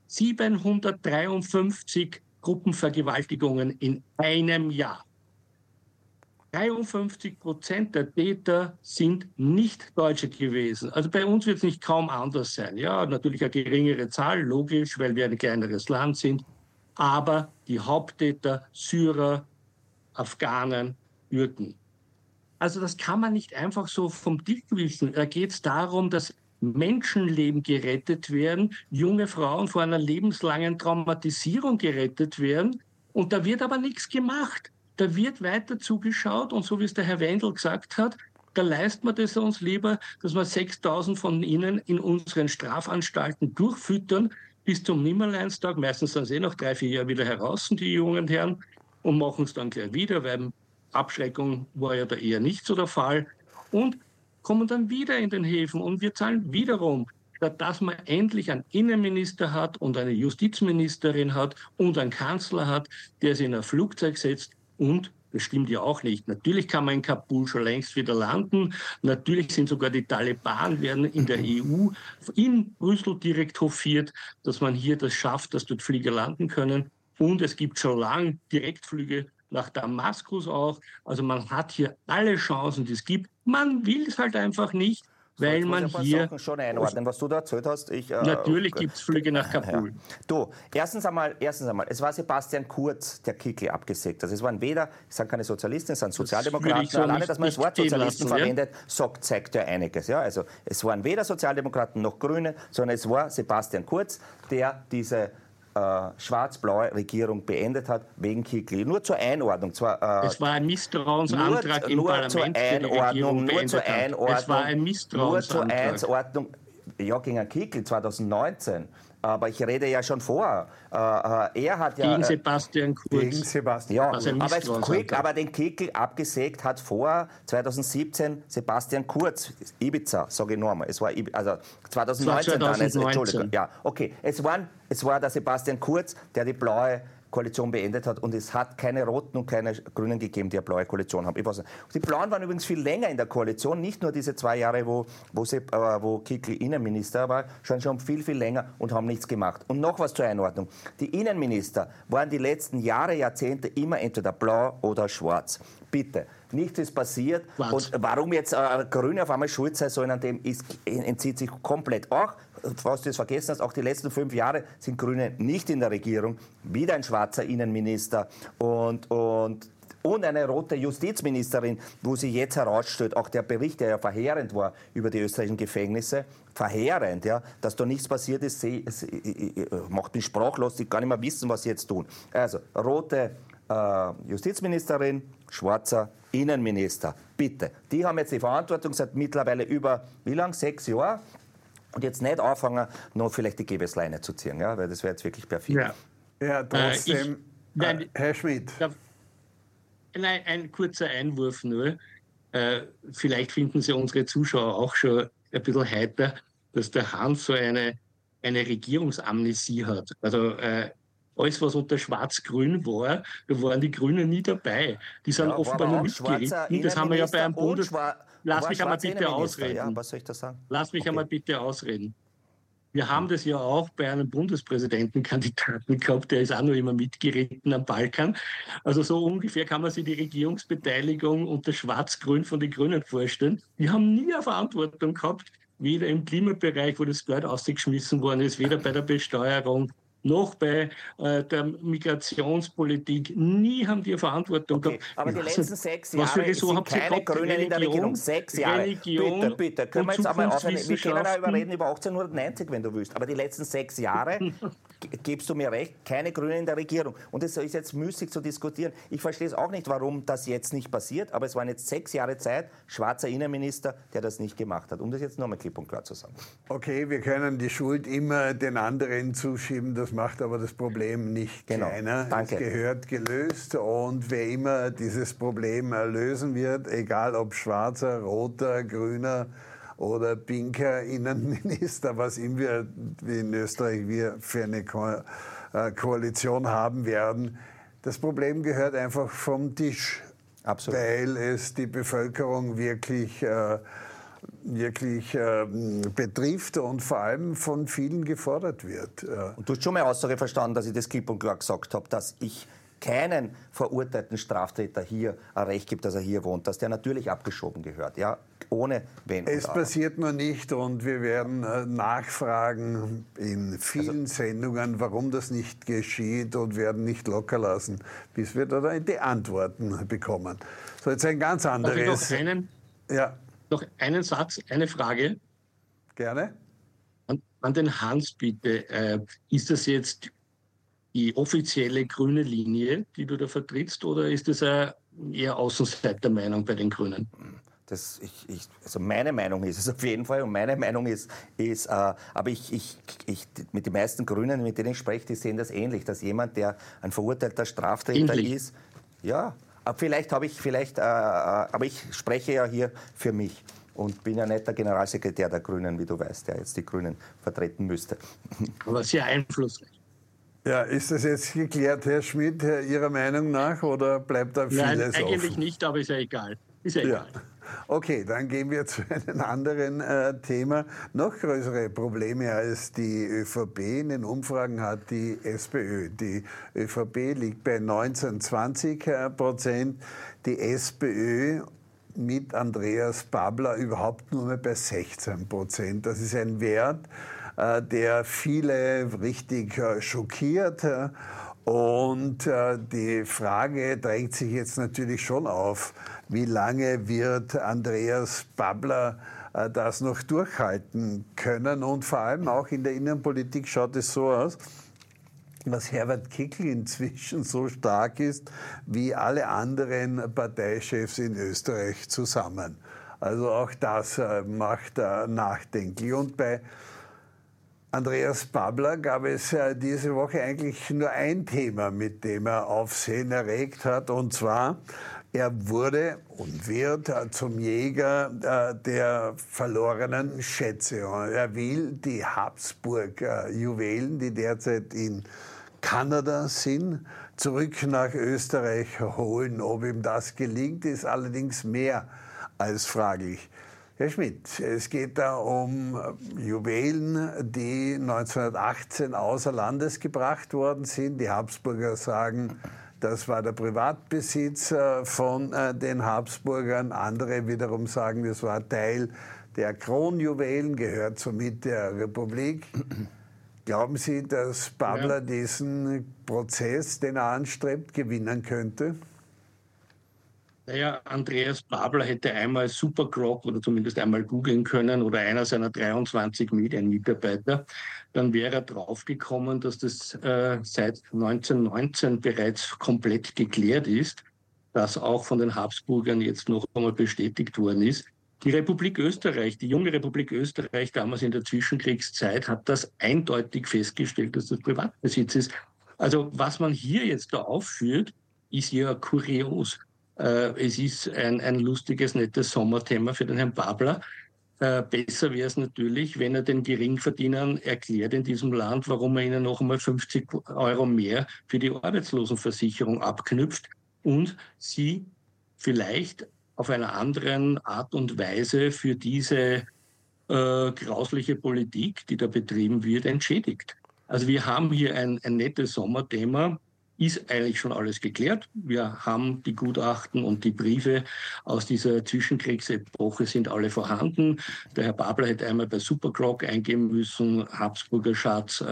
753 Gruppenvergewaltigungen in einem Jahr. 53% der Täter sind nicht Deutsche gewesen. Also bei uns wird es nicht kaum anders sein. Ja, natürlich eine geringere Zahl, logisch, weil wir ein kleineres Land sind. Aber die Haupttäter, Syrer, Afghanen, Türken. Also das kann man nicht einfach so vom Tisch wischen. Da geht es darum, dass Menschenleben gerettet werden, junge Frauen vor einer lebenslangen Traumatisierung gerettet werden. Und da wird aber nichts gemacht. Da wird weiter zugeschaut und so wie es der Herr Wendel gesagt hat, da leisten wir das uns lieber, dass wir 6.000 von ihnen in unseren Strafanstalten durchfüttern bis zum Nimmerleinstag. Meistens sind sie nach 3-4 Jahren wieder heraus, die jungen Herren, und machen es dann gleich wieder, weil Abschreckung war ja da eher nicht so der Fall. Und kommen dann wieder in den Häfen und wir zahlen wiederum, statt dass man endlich einen Innenminister hat und eine Justizministerin hat und einen Kanzler hat, der sich in ein Flugzeug setzt. Und das stimmt ja auch nicht. Natürlich kann man in Kabul schon längst wieder landen. Natürlich sind sogar die Taliban, werden in der EU in Brüssel direkt hofiert, dass man hier das schafft, dass dort Flieger landen können. Und es gibt schon lange Direktflüge nach Damaskus auch. Also man hat hier alle Chancen, die es gibt. Man will es halt einfach nicht, weil man hier... Sachen schon einordnen, was du da erzählt hast. Natürlich gibt es Flüge nach Kabul. Ja. Du, erstens einmal, es war Sebastian Kurz, der Kickl abgesägt. Also es waren weder, es sind keine Sozialisten, es sind Sozialdemokraten. So alleine, dass man das Wort Sozialisten lassen, verwendet, zeigt ja einiges. Ja? Also es waren weder Sozialdemokraten noch Grüne, sondern es war Sebastian Kurz, der diese schwarz-blaue Regierung beendet hat wegen Kickl. Nur zur Einordnung. Es war ein Misstrauensantrag im Parlament für die Regierung beendet hat. Es war ein Misstrauensantrag. Nur zur Einordnung. Ja, gegen Kickl 2019. Aber ich rede ja schon vor. Er hat ja... Gegen Sebastian Kurz. Gegen Sebastian. Ja, aber den Kickl abgesägt hat vor 2017 Sebastian Kurz. Ibiza, sage ich nochmal. Es war also 2019 dann. Entschuldigung. Ja, okay. Es war der Sebastian Kurz, der die blaue Koalition beendet hat, und es hat keine Roten und keine Grünen gegeben, die eine blaue Koalition haben. Die Blauen waren übrigens viel länger in der Koalition, nicht nur diese 2 Jahre, wo Kickl Innenminister war, schon viel, viel länger und haben nichts gemacht. Und noch was zur Einordnung. Die Innenminister waren die letzten Jahre, Jahrzehnte immer entweder blau oder schwarz. Bitte. Nichts ist passiert. Und warum jetzt Grüne auf einmal schuld sein sollen an dem, entzieht sich komplett. Auch, was du jetzt vergessen hast, auch die letzten 5 Jahre sind Grüne nicht in der Regierung. Wieder ein schwarzer Innenminister und eine rote Justizministerin, wo sie jetzt herausstellt, auch der Bericht, der ja verheerend war über die österreichischen Gefängnisse, verheerend, ja, dass da nichts passiert ist, macht mich sprachlos, die gar nicht mehr wissen, was sie jetzt tun. Also, rote Justizministerin, schwarzer Innenminister. Bitte. Die haben jetzt die Verantwortung seit mittlerweile über, wie lang? 6 Jahre. Und jetzt nicht anfangen, noch vielleicht die Gebesleine zu ziehen, ja, weil das wäre jetzt wirklich perfide. Ja, trotzdem. Herr Schmidt. Ein kurzer Einwurf nur. Vielleicht finden Sie unsere Zuschauer auch schon ein bisschen heiter, dass der Hans so eine Regierungsamnesie hat. Also alles, was unter Schwarz-Grün war, da waren die Grünen nie dabei. Die sind offenbar nur mitgeritten. Das haben wir ja bei einem Lass mich einmal bitte ausreden. Ja, was soll ich da sagen? Lass mich einmal bitte ausreden. Wir haben das ja auch bei einem Bundespräsidentenkandidaten gehabt, der ist auch noch immer mitgeritten am Balkan. Also so ungefähr kann man sich die Regierungsbeteiligung unter Schwarz-Grün von den Grünen vorstellen. Die haben nie eine Verantwortung gehabt, weder im Klimabereich, wo das Geld ausgeschmissen worden ist, weder bei der Besteuerung, noch bei der Migrationspolitik. Nie haben die eine Verantwortung gehabt. Aber die letzten 6 Jahre sind keine Grünen in der Regierung. 6 Jahre. Religion, bitte. Können wir jetzt einmal aufhören? Wir können da überreden über 1890, wenn du willst. Aber die letzten 6 Jahre, gibst du mir recht, keine Grünen in der Regierung. Und es ist jetzt müßig zu diskutieren. Ich verstehe es auch nicht, warum das jetzt nicht passiert. Aber es waren jetzt 6 Jahre Zeit, schwarzer Innenminister, der das nicht gemacht hat. Um das jetzt nochmal klipp und klar zu sagen. Okay, wir können die Schuld immer den anderen zuschieben. Das macht aber das Problem nicht kleiner. Danke. Es gehört gelöst, und wer immer dieses Problem lösen wird, egal ob schwarzer, roter, grüner oder pinker Innenminister, was immer wir in Österreich für eine Koalition haben werden, das Problem gehört einfach vom Tisch. Absolut. Weil es die Bevölkerung wirklich betrifft und vor allem von vielen gefordert wird. Und du hast schon meine Aussage verstanden, dass ich das klipp und klar gesagt habe, dass ich keinen verurteilten Straftäter hier ein Recht gibt, dass er hier wohnt, dass der natürlich abgeschoben gehört, ja, ohne Wenn. Es passiert nur nicht, und wir werden nachfragen in vielen Sendungen, warum das nicht geschieht, und werden nicht locker lassen, bis wir da die Antworten bekommen. So, jetzt ein ganz anderes. Noch einen Satz, eine Frage. Gerne. An den Hans bitte. Ist das jetzt die offizielle grüne Linie, die du da vertrittst, oder ist das eine eher Außenseitermeinung bei den Grünen? Also meine Meinung ist es auf jeden Fall, und meine Meinung ist aber ich mit den meisten Grünen, mit denen ich spreche, die sehen das ähnlich, dass jemand, der ein verurteilter Straftäter ist, ja, aber ich spreche ja hier für mich und bin ja nicht der Generalsekretär der Grünen, wie du weißt, der jetzt die Grünen vertreten müsste. Aber sehr einflussreich. Ja, ist das jetzt geklärt, Herr Schmidt, Ihrer Meinung nach, oder bleibt da vieles offen? Nein, eigentlich nicht, aber ist ja egal. Ist ja egal. Okay, dann gehen wir zu einem anderen Thema. Noch größere Probleme als die ÖVP in den Umfragen hat die SPÖ. Die ÖVP liegt bei 19-20%, die SPÖ mit Andreas Babler überhaupt nur mehr bei 16%. Das ist ein Wert, der viele richtig schockiert. Und die Frage drängt sich jetzt natürlich schon auf, wie lange wird Andreas Babler das noch durchhalten können? Und vor allem auch in der Innenpolitik schaut es so aus, dass Herbert Kickl inzwischen so stark ist wie alle anderen Parteichefs in Österreich zusammen. Also auch das macht nachdenklich. Und bei Andreas Babler gab es diese Woche eigentlich nur ein Thema, mit dem er Aufsehen erregt hat, und zwar, er wurde und wird zum Jäger der verlorenen Schätze. Er will die Habsburg-Juwelen, die derzeit in Kanada sind, zurück nach Österreich holen. Ob ihm das gelingt, ist allerdings mehr als fraglich. Herr Schmidt, es geht da um Juwelen, die 1918 außer Landes gebracht worden sind. Die Habsburger sagen, das war der Privatbesitz von den Habsburgern. Andere wiederum sagen, das war Teil der Kronjuwelen, gehört somit der Republik. Glauben Sie, dass Babler diesen Prozess, den er anstrebt, gewinnen könnte? Naja, Andreas Babler hätte einmal Supergrog oder zumindest einmal googeln können oder einer seiner 23 Medienmitarbeiter. Dann wäre er draufgekommen, dass das seit 1919 bereits komplett geklärt ist, das auch von den Habsburgern jetzt noch einmal bestätigt worden ist. Die Republik Österreich, die junge Republik Österreich damals in der Zwischenkriegszeit, hat das eindeutig festgestellt, dass das Privatbesitz ist. Also was man hier jetzt da aufführt, ist ja kurios. Es ist ein lustiges, nettes Sommerthema für den Herrn Babler. Besser wäre es natürlich, wenn er den Geringverdienern erklärt in diesem Land, warum er ihnen noch einmal 50 € mehr für die Arbeitslosenversicherung abknüpft und sie vielleicht auf einer anderen Art und Weise für diese grausliche Politik, die da betrieben wird, entschädigt. Also wir haben hier ein nettes Sommerthema. Ist eigentlich schon alles geklärt. Wir haben die Gutachten und die Briefe aus dieser Zwischenkriegsepoche sind alle vorhanden. Der Herr Babler hätte einmal bei Supergrog eingeben müssen, Habsburger Schatz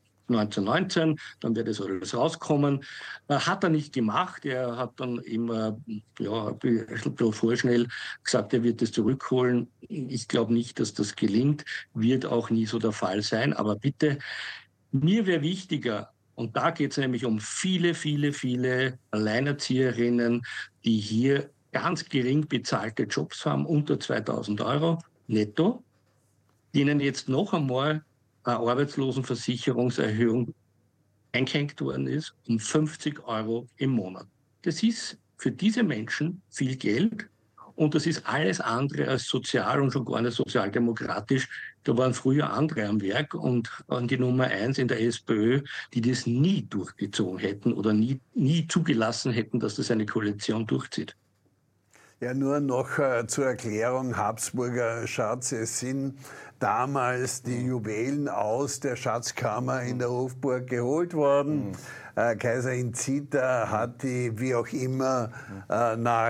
1919, dann wäre das alles rauskommen. Hat er nicht gemacht. Er hat dann immer ein bisschen vorschnell gesagt, er wird das zurückholen. Ich glaube nicht, dass das gelingt. Wird auch nie so der Fall sein. Aber bitte, mir wäre wichtiger, und da geht es nämlich um viele, viele, viele Alleinerzieherinnen, die hier ganz gering bezahlte Jobs haben, unter 2.000 € netto, denen jetzt noch einmal eine Arbeitslosenversicherungserhöhung eingehängt worden ist, um 50 € im Monat. Das ist für diese Menschen viel Geld. Und das ist alles andere als sozial und schon gar nicht sozialdemokratisch. Da waren früher andere am Werk und an die Nummer 1 in der SPÖ, die das nie durchgezogen hätten oder nie zugelassen hätten, dass das eine Koalition durchzieht. Ja, nur noch zur Erklärung, Habsburger Schatz, es sind damals die Juwelen aus der Schatzkammer in der Hofburg geholt worden. Kaiserin Zita hat die, wie auch immer, nach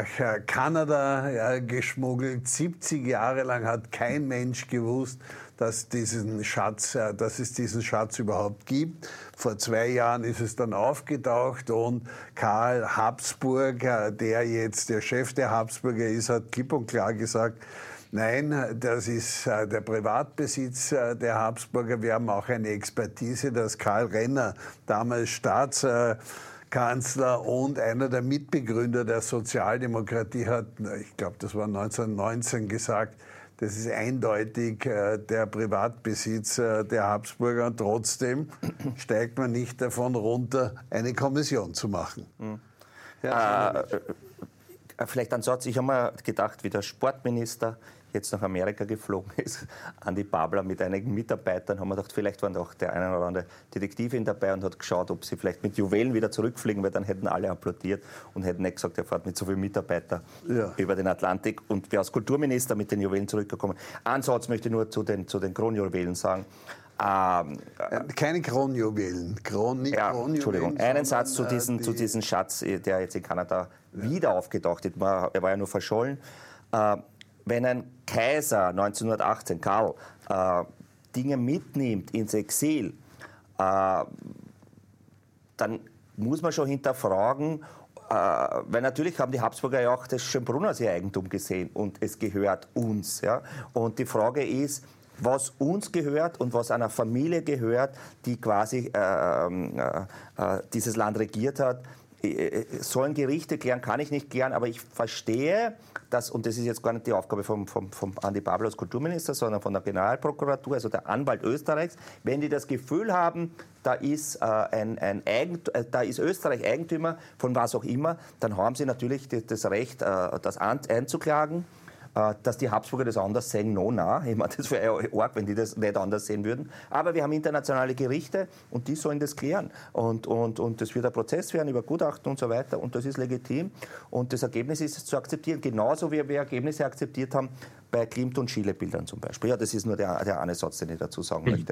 Kanada geschmuggelt. 70 Jahre lang hat kein Mensch gewusst, dass es diesen Schatz überhaupt gibt. Vor 2 Jahren ist es dann aufgetaucht und Karl Habsburg, der jetzt der Chef der Habsburger ist, hat klipp und klar gesagt, nein, das ist der Privatbesitz der Habsburger. Wir haben auch eine Expertise, dass Karl Renner, damals Staatskanzler und einer der Mitbegründer der Sozialdemokratie, hat, ich glaube, das war 1919, gesagt, das ist eindeutig der Privatbesitz der Habsburger. Und trotzdem steigt man nicht davon runter, eine Kommission zu machen. Vielleicht ein Satz. Ich habe mir gedacht, wie der Sportminister jetzt nach Amerika geflogen ist, Andi Babler mit einigen Mitarbeitern, haben wir gedacht, vielleicht waren auch der eine oder andere Detektivin dabei und hat geschaut, ob sie vielleicht mit Juwelen wieder zurückfliegen, weil dann hätten alle applaudiert und hätten nicht gesagt, er fährt mit so vielen Mitarbeitern über den Atlantik und wäre als Kulturminister mit den Juwelen zurückgekommen. Einen Satz möchte ich nur zu den Kronjuwelen sagen. Keine Kronjuwelen. Entschuldigung. Einen Satz zu diesem Schatz, der jetzt in Kanada wieder aufgetaucht ist. Er war ja nur verschollen. Wenn ein Kaiser 1918, Karl, Dinge mitnimmt ins Exil, dann muss man schon hinterfragen, weil natürlich haben die Habsburger ja auch das Schönbrunn als ihr Eigentum gesehen und es gehört uns. Ja? Und die Frage ist, was uns gehört und was einer Familie gehört, die quasi dieses Land regiert hat. Sollen Gerichte klären, kann ich nicht klären, aber ich verstehe, dass, und das ist jetzt gar nicht die Aufgabe vom Andi Babler als Kulturminister, sondern von der Generalprokuratur, also der Anwalt Österreichs, wenn die das Gefühl haben, da ist Österreich Eigentümer von was auch immer, dann haben sie natürlich das Recht, das einzuklagen. Dass die Habsburger das anders sehen, ich meine, das wäre arg, wenn die das nicht anders sehen würden. Aber wir haben internationale Gerichte und die sollen das klären. Und das wird ein Prozess werden über Gutachten und so weiter und das ist legitim. Und das Ergebnis ist zu akzeptieren, genauso wie wir Ergebnisse akzeptiert haben bei Klimt- und Schiele-Bildern zum Beispiel. Ja, das ist nur der eine Satz, den ich dazu sagen möchte.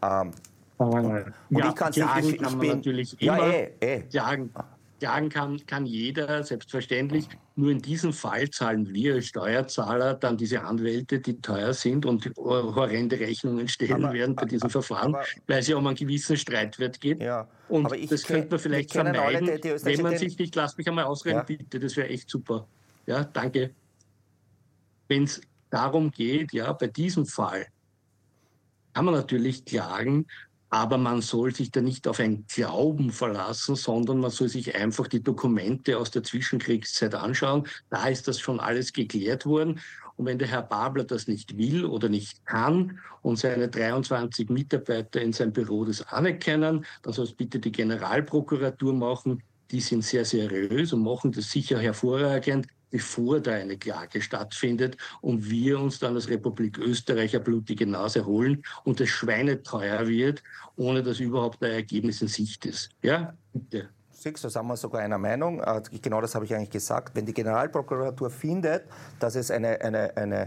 Und ich kann natürlich immer Klagen kann jeder, selbstverständlich. Nur in diesem Fall zahlen wir als Steuerzahler dann diese Anwälte, die teuer sind und horrende Rechnungen stellen werden bei diesem Verfahren, weil es ja um einen gewissen Streitwert geht. Ja, und das könnte man vielleicht vermeiden, wenn man sich nicht, lasst mich einmal ausreden, bitte, das wäre echt super. Ja, danke. Wenn es darum geht, ja, bei diesem Fall kann man natürlich klagen, aber man soll sich da nicht auf ein Glauben verlassen, sondern man soll sich einfach die Dokumente aus der Zwischenkriegszeit anschauen. Da ist das schon alles geklärt worden. Und wenn der Herr Babler das nicht will oder nicht kann und seine 23 Mitarbeiter in sein Büro das anerkennen, dann soll es bitte die Generalprokuratur machen. Die sind sehr seriös und machen das sicher hervorragend, bevor da eine Klage stattfindet und wir uns dann als Republik Österreich eine blutige Nase holen und das schweineteuer wird, ohne dass überhaupt ein Ergebnis in Sicht ist. Ja, bitte. Da sind wir sogar einer Meinung. Genau das habe ich eigentlich gesagt. Wenn die Generalprokuratur findet, dass es eine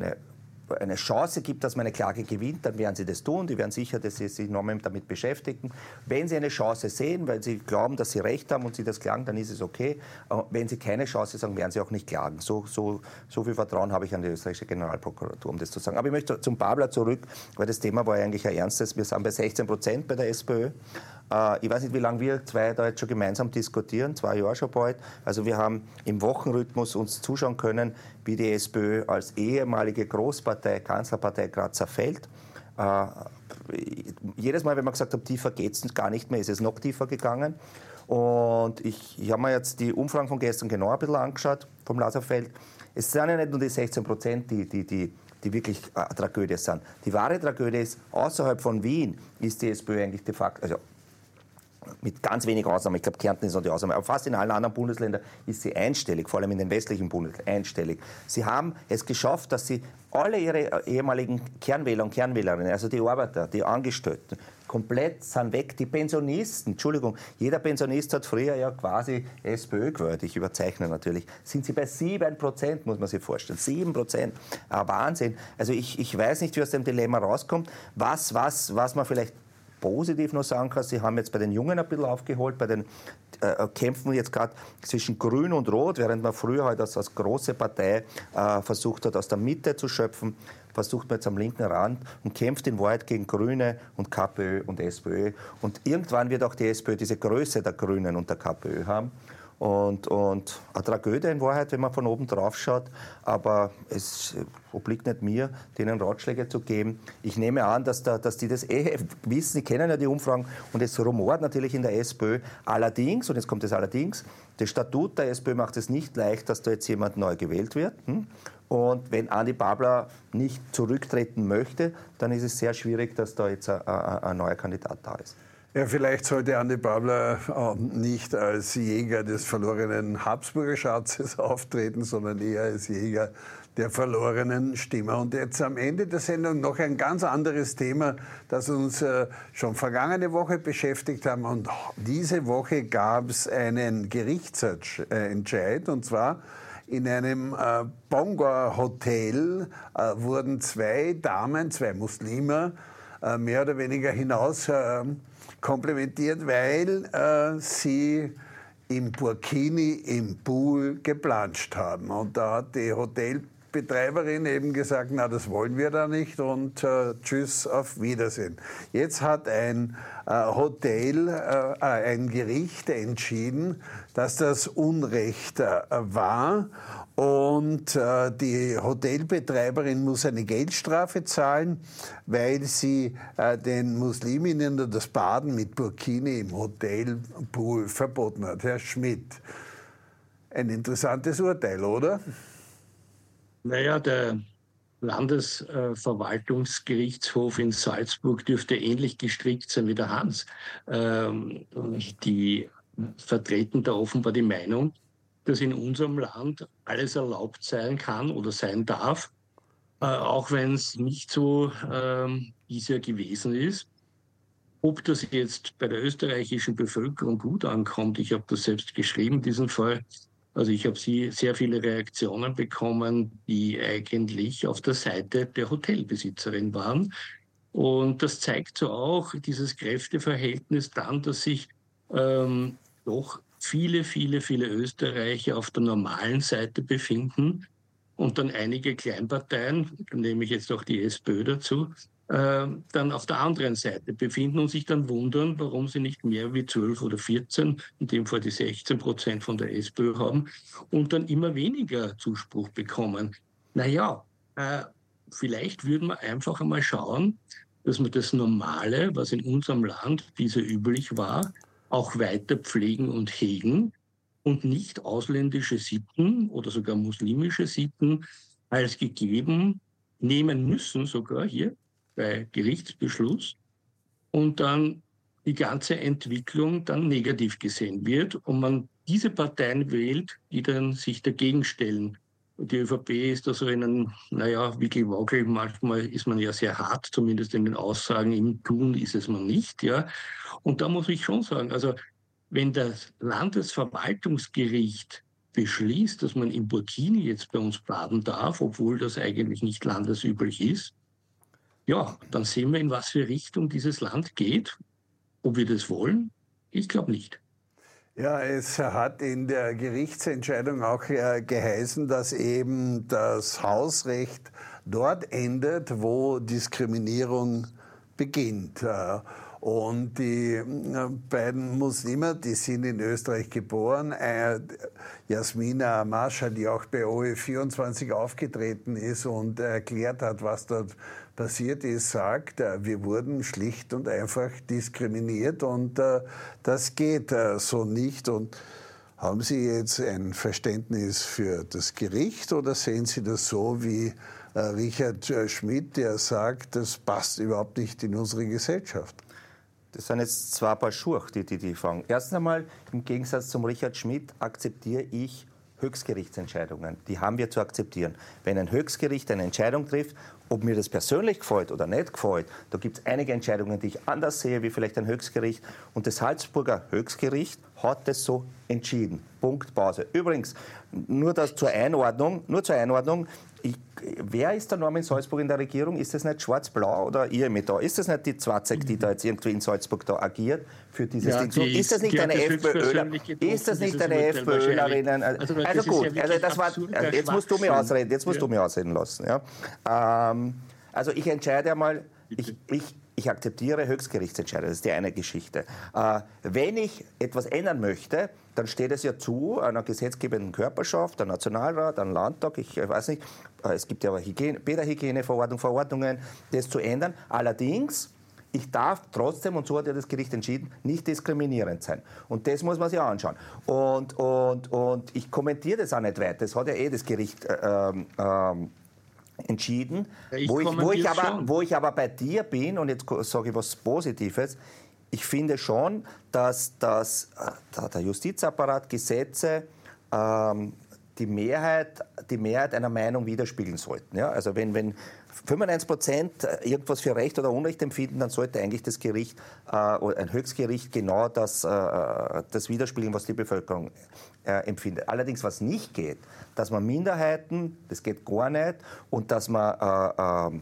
Chance gibt, dass man eine Klage gewinnt, dann werden sie das tun. Die werden sicher, dass sie sich noch mehr damit beschäftigen. Wenn sie eine Chance sehen, weil sie glauben, dass sie Recht haben und sie das klagen, dann ist es okay. Wenn sie keine Chance sagen, werden sie auch nicht klagen. So viel Vertrauen habe ich an die österreichische Generalprokuratur, um das zu sagen. Aber ich möchte zum Babler zurück, weil das Thema war ja eigentlich ein ernstes. Wir sind bei 16% bei der SPÖ. Ich weiß nicht, wie lange wir zwei da jetzt schon gemeinsam diskutieren, 2 Jahre schon bald. Also wir haben im Wochenrhythmus uns zuschauen können, wie die SPÖ als ehemalige Großpartei, Kanzlerpartei gerade zerfällt. Jedes Mal, wenn man gesagt hat, tiefer geht es gar nicht mehr, ist es noch tiefer gegangen. Und ich habe mir jetzt die Umfragen von gestern genau ein bisschen angeschaut, vom Laserfeld. Es sind ja nicht nur die 16%, die wirklich eine Tragödie sind. Die wahre Tragödie ist, außerhalb von Wien ist die SPÖ eigentlich de facto, also mit ganz wenig Ausnahmen, ich glaube Kärnten ist noch die Ausnahme, aber fast in allen anderen Bundesländern ist sie einstellig, vor allem in den westlichen Bundesländern einstellig. Sie haben es geschafft, dass sie alle ihre ehemaligen Kernwähler und Kernwählerinnen, also die Arbeiter, die Angestellten, komplett sind weg. Die Pensionisten, Entschuldigung, jeder Pensionist hat früher ja quasi SPÖ gewählt, ich überzeichne natürlich, sind sie bei 7%, muss man sich vorstellen, 7%. Wahnsinn. Also ich weiß nicht, wie aus dem Dilemma rauskommt, was man vielleicht positiv noch sagen kann, sie haben jetzt bei den Jungen ein bisschen aufgeholt, bei den kämpfen jetzt gerade zwischen Grün und Rot, während man früher halt als große Partei versucht hat, aus der Mitte zu schöpfen, versucht man jetzt am linken Rand und kämpft in Wahrheit gegen Grüne und KPÖ und SPÖ. Und irgendwann wird auch die SPÖ diese Größe der Grünen und der KPÖ haben. Und eine Tragödie in Wahrheit, wenn man von oben drauf schaut. Aber es obliegt nicht mir, denen Ratschläge zu geben. Ich nehme an, dass die das wissen. Sie kennen ja die Umfragen. Und es rumort natürlich in der SPÖ. Allerdings, und jetzt kommt das Allerdings, das Statut der SPÖ macht es nicht leicht, dass da jetzt jemand neu gewählt wird. Und wenn Andi Babler nicht zurücktreten möchte, dann ist es sehr schwierig, dass da jetzt ein neuer Kandidat da ist. Ja, vielleicht sollte Andi Babler nicht als Jäger des verlorenen Habsburger Schatzes auftreten, sondern eher als Jäger der verlorenen Stimme. Und jetzt am Ende der Sendung noch ein ganz anderes Thema, das uns schon vergangene Woche beschäftigt haben. Und diese Woche gab es einen Gerichtsentscheid, und zwar in einem Bongor Hotel wurden zwei Damen, zwei Muslime, mehr oder weniger hinaus komplementiert, weil sie im Burkini im Pool geplanscht haben. Und da hat die Hotelbetreiberin eben gesagt, na, das wollen wir da nicht und tschüss, auf Wiedersehen. Jetzt hat ein ein Gericht entschieden, dass das Unrecht war und die Hotelbetreiberin muss eine Geldstrafe zahlen, weil sie den Musliminnen das Baden mit Burkini im Hotelpool verboten hat. Herr Schmidt, ein interessantes Urteil, oder? Naja, der Landesverwaltungsgerichtshof in Salzburg dürfte ähnlich gestrickt sein wie der Hans. Die vertreten da offenbar die Meinung, dass in unserem Land alles erlaubt sein kann oder sein darf, auch wenn es nicht so bisher gewesen ist. Ob das jetzt bei der österreichischen Bevölkerung gut ankommt, ich habe das selbst geschrieben, diesen Fall. Also ich habe sehr viele Reaktionen bekommen, die eigentlich auf der Seite der Hotelbesitzerin waren. Und das zeigt so auch dieses Kräfteverhältnis dann, dass sich doch viele Österreicher auf der normalen Seite befinden und dann einige Kleinparteien, da nehme ich jetzt auch die SPÖ dazu, dann auf der anderen Seite befinden und sich dann wundern, warum sie nicht mehr wie 12 oder 14, in dem Fall die 16% von der SPÖ haben und dann immer weniger Zuspruch bekommen. Naja, vielleicht würden wir einfach einmal schauen, dass wir das Normale, was in unserem Land bisher üblich war, auch weiter pflegen und hegen und nicht ausländische Sitten oder sogar muslimische Sitten als gegeben nehmen müssen, sogar hier bei Gerichtsbeschluss, und dann die ganze Entwicklung dann negativ gesehen wird und man diese Parteien wählt, die dann sich dagegen stellen. Und die ÖVP ist da so in einem, Wickel-Wackel, manchmal ist man ja sehr hart, zumindest in den Aussagen, im Tun ist es man nicht, ja. Und da muss ich schon sagen, also wenn das Landesverwaltungsgericht beschließt, dass man im Burkini jetzt bei uns baden darf, obwohl das eigentlich nicht landesüblich ist, ja, dann sehen wir, in was für Richtung dieses Land geht. Ob wir das wollen? Ich glaube nicht. Ja, es hat in der Gerichtsentscheidung auch geheißen, dass eben das Hausrecht dort endet, wo Diskriminierung beginnt. Und die beiden Muslime, die sind in Österreich geboren. Jasmina Mascha, die auch bei OE24 aufgetreten ist und erklärt hat, was dort passiert ist, sagt, wir wurden schlicht und einfach diskriminiert und das geht so nicht. Und haben Sie jetzt ein Verständnis für das Gericht oder sehen Sie das so wie Richard Schmidt, der sagt, das passt überhaupt nicht in unsere Gesellschaft? Das sind jetzt zwei Paar Schuhe, die fangen. Erstens einmal, im Gegensatz zum Richard Schmidt, akzeptiere ich Höchstgerichtsentscheidungen. Die haben wir zu akzeptieren. Wenn ein Höchstgericht eine Entscheidung trifft, ob mir das persönlich gefällt oder nicht gefällt, da gibt es einige Entscheidungen, die ich anders sehe, wie vielleicht ein Höchstgericht. Und das Salzburger Höchstgericht hat das so entschieden. Punkt, Pause. Übrigens, nur zur Einordnung, wer ist der Norm in Salzburg in der Regierung? Ist das nicht schwarz-blau oder ihr mit da? Ist das nicht die Zwatzek, die da jetzt irgendwie in Salzburg da agiert für dieses Ding? So, ist das nicht eine FPÖlerin? Ist das nicht eine FPÖlerin? Also gut, jetzt musst du mich ausreden lassen. Ja? Also ich entscheide einmal, ich akzeptiere Höchstgerichtsentscheidungen, das ist die eine Geschichte. Wenn ich etwas ändern möchte, dann steht es ja zu einer gesetzgebenden Körperschaft, der Nationalrat, der Landtag, ich weiß nicht, es gibt ja aber Bäderhygieneverordnungen, das zu ändern. Allerdings, ich darf trotzdem, und so hat ja das Gericht entschieden, nicht diskriminierend sein. Und das muss man sich anschauen. Und ich kommentiere das auch nicht weiter, das hat ja das Gericht entschieden, wo ich aber bei dir bin, und jetzt sage ich was Positives, ich finde schon, dass der Justizapparat Gesetze, die Mehrheit einer Meinung widerspiegeln sollten. Ja? Also wenn 95% irgendwas für Recht oder Unrecht empfinden, dann sollte eigentlich das Gericht, ein Höchstgericht, genau das widerspiegeln, was die Bevölkerung empfindet. Allerdings, was nicht geht, dass man Minderheiten, das geht gar nicht, und dass man,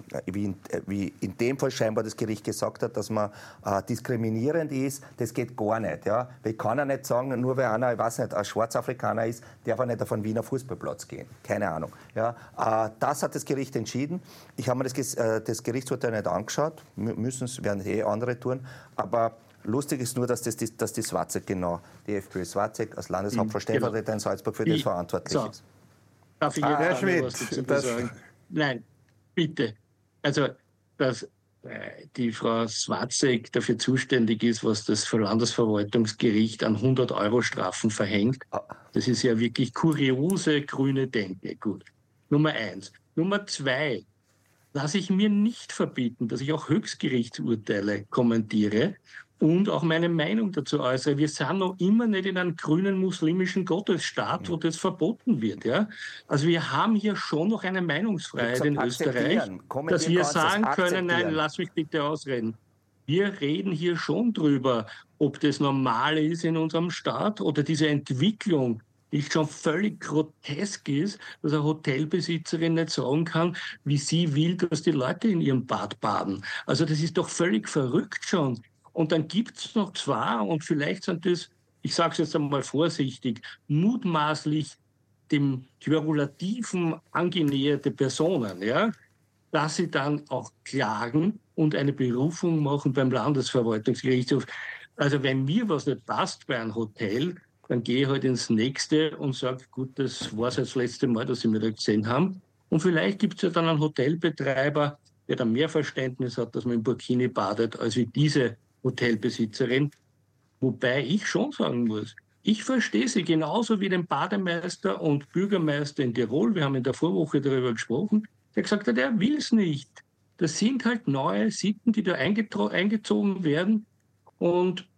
wie in dem Fall scheinbar das Gericht gesagt hat, dass man diskriminierend ist, das geht gar nicht. Ja? Ich kann ja nicht sagen, nur weil einer, ich weiß nicht, ein Schwarzafrikaner ist, darf er nicht auf einen Wiener Fußballplatz gehen. Keine Ahnung. Ja? Das hat das Gericht entschieden. Ich habe mir das Gerichtsurteil nicht angeschaut, werden andere tun, aber lustig ist nur, dass die Swatzek, genau, die FPÖ Swatzek als Landeshauptfrau Stellvertreter in Salzburg für das verantwortlich ist. Darf ich jetzt was dazu sagen? Nein, bitte. Also, dass die Frau Swatzek dafür zuständig ist, was das Landesverwaltungsgericht an 100 € Strafen verhängt, das ist ja wirklich kuriose grüne Denke. Gut. Nummer 1. Nummer 2. Lasse ich mir nicht verbieten, dass ich auch Höchstgerichtsurteile kommentiere und auch meine Meinung dazu äußere. Wir sind noch immer nicht in einem grünen muslimischen Gottesstaat, wo das verboten wird. Ja? Also wir haben hier schon noch eine Meinungsfreiheit in Österreich, dass wir sagen können, nein, lass mich bitte ausreden. Wir reden hier schon drüber, ob das normal ist in unserem Staat oder diese Entwicklung, die schon völlig grotesk ist, dass eine Hotelbesitzerin nicht sagen kann, wie sie will, dass die Leute in ihrem Bad baden. Also das ist doch völlig verrückt schon. Und dann gibt es noch zwei, und vielleicht sind das, ich sage es jetzt einmal vorsichtig, mutmaßlich dem Querulativen angenäherte Personen, ja, dass sie dann auch klagen und eine Berufung machen beim Landesverwaltungsgerichtshof. Also wenn mir was nicht passt bei einem Hotel, dann gehe ich halt ins nächste und sage, gut, das war das letzte Mal, dass Sie mich da gesehen haben. Und vielleicht gibt es ja dann einen Hotelbetreiber, der dann mehr Verständnis hat, dass man in Burkini badet, als wie diese Hotelbesitzerin. Wobei ich schon sagen muss, ich verstehe sie genauso wie den Bademeister und Bürgermeister in Tirol. Wir haben in der Vorwoche darüber gesprochen. Der gesagt hat, er will es nicht. Das sind halt neue Sitten, die da eingezogen werden. Und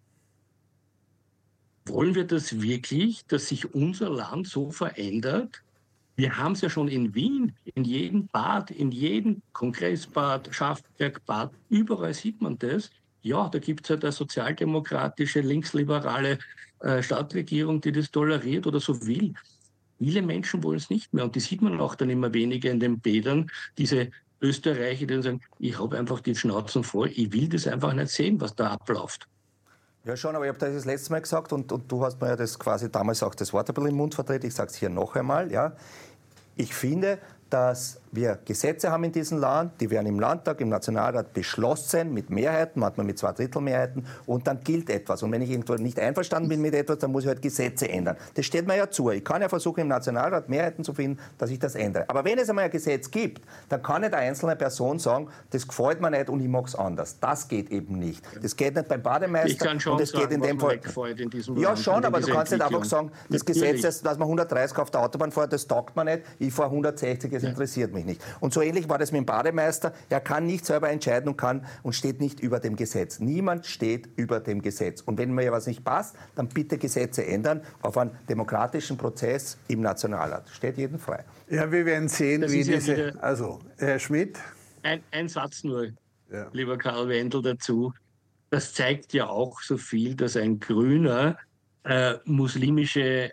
wollen wir das wirklich, dass sich unser Land so verändert? Wir haben es ja schon in Wien, in jedem Bad, in jedem Kongressbad, Schaffbergbad, überall sieht man das. Ja, da gibt es ja eine sozialdemokratische, linksliberale Stadtregierung, die das toleriert oder so will. Viele Menschen wollen es nicht mehr, und die sieht man auch dann immer weniger in den Bädern. Diese Österreicher, die dann sagen, ich habe einfach die Schnauzen voll, ich will das einfach nicht sehen, was da abläuft. Ja schon, aber ich habe das letzte Mal gesagt, und du hast mir ja das quasi damals auch das Wort ein bisschen im Mund verdreht, ich sage es hier noch einmal, ja. Ich finde, dass wir Gesetze haben in diesem Land, die werden im Landtag, im Nationalrat beschlossen, mit Mehrheiten, manchmal mit 2/3 Mehrheiten, und dann gilt etwas. Und wenn ich irgendwo nicht einverstanden bin mit etwas, dann muss ich halt Gesetze ändern. Das steht mir ja zu. Ich kann ja versuchen, im Nationalrat Mehrheiten zu finden, dass ich das ändere. Aber wenn es einmal ein Gesetz gibt, dann kann nicht eine einzelne Person sagen, das gefällt mir nicht und ich mag es anders. Das geht eben nicht. Das geht nicht beim Bademeister. Ich kann schon und das sagen, geht in dem Fall. In diesem ja, Land, schon, aber du kannst nicht einfach sagen, das Gesetz, dass man 130 auf der Autobahn fährt, das taugt mir nicht, ich fahre 160, das interessiert mich nicht. Und so ähnlich war das mit dem Bademeister. Er kann nicht selber entscheiden und steht nicht über dem Gesetz. Niemand steht über dem Gesetz. Und wenn mir was nicht passt, dann bitte Gesetze ändern auf einen demokratischen Prozess im Nationalrat. Steht jedem frei. Ja, wir werden sehen, wie diese... Also, Herr Schmidt? Ein Satz nur, lieber Karl Wendel, dazu. Das zeigt ja auch so viel, dass ein Grüner muslimische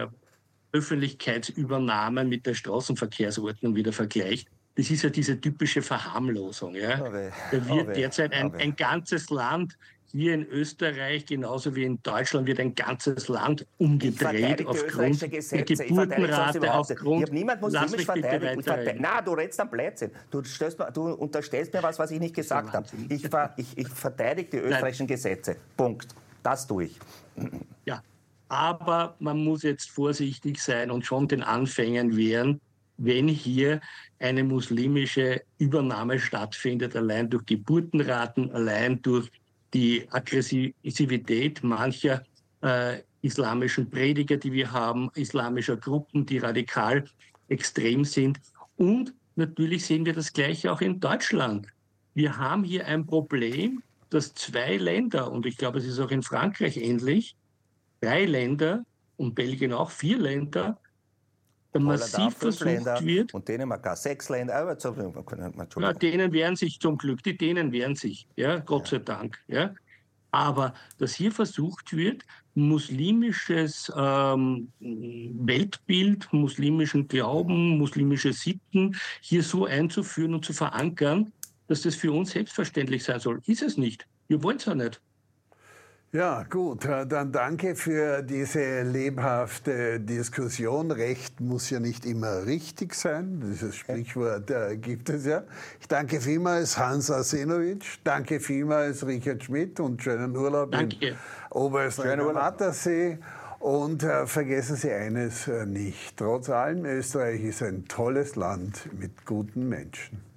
Öffentlichkeitsübernahmen mit der Straßenverkehrsordnung wieder vergleicht. Das ist ja diese typische Verharmlosung. Ja? Da wird derzeit ein ganzes Land, hier in Österreich, genauso wie in Deutschland, wird ein ganzes Land umgedreht aufgrund der Geburtenrate, aufgrund... Niemand muslimisch verteidigt. Nein, du redest am Blödsinn. Du unterstellst mir was ich nicht gesagt habe. Ich verteidige die österreichischen Gesetze. Punkt. Das tue ich. Ja. Aber man muss jetzt vorsichtig sein und schon den Anfängen wehren, wenn hier eine muslimische Übernahme stattfindet, allein durch Geburtenraten, allein durch die Aggressivität mancher islamischen Prediger, die wir haben, islamischer Gruppen, die radikal extrem sind. Und natürlich sehen wir das Gleiche auch in Deutschland. Wir haben hier ein Problem, dass 2 Länder, und ich glaube, es ist auch in Frankreich ähnlich, 3 Länder und Belgien auch 4 Länder, massiv versucht wird. Und Dänemark auch 6 Länder. Aber ja, Dänen wehren sich zum Glück, die Dänen wehren sich, ja, Gott sei Dank. Ja. Aber dass hier versucht wird, muslimisches Weltbild, muslimischen Glauben, muslimische Sitten hier so einzuführen und zu verankern, dass das für uns selbstverständlich sein soll. Ist es nicht. Wir wollen es ja nicht. Ja, gut, dann danke für diese lebhafte Diskussion. Recht muss ja nicht immer richtig sein, dieses Sprichwort gibt es ja. Ich danke vielmals Hans Arsenovic, danke vielmals Richard Schmidt und schönen Urlaub in Oberösterreich am Attersee. Und vergessen Sie eines nicht, trotz allem, Österreich ist ein tolles Land mit guten Menschen.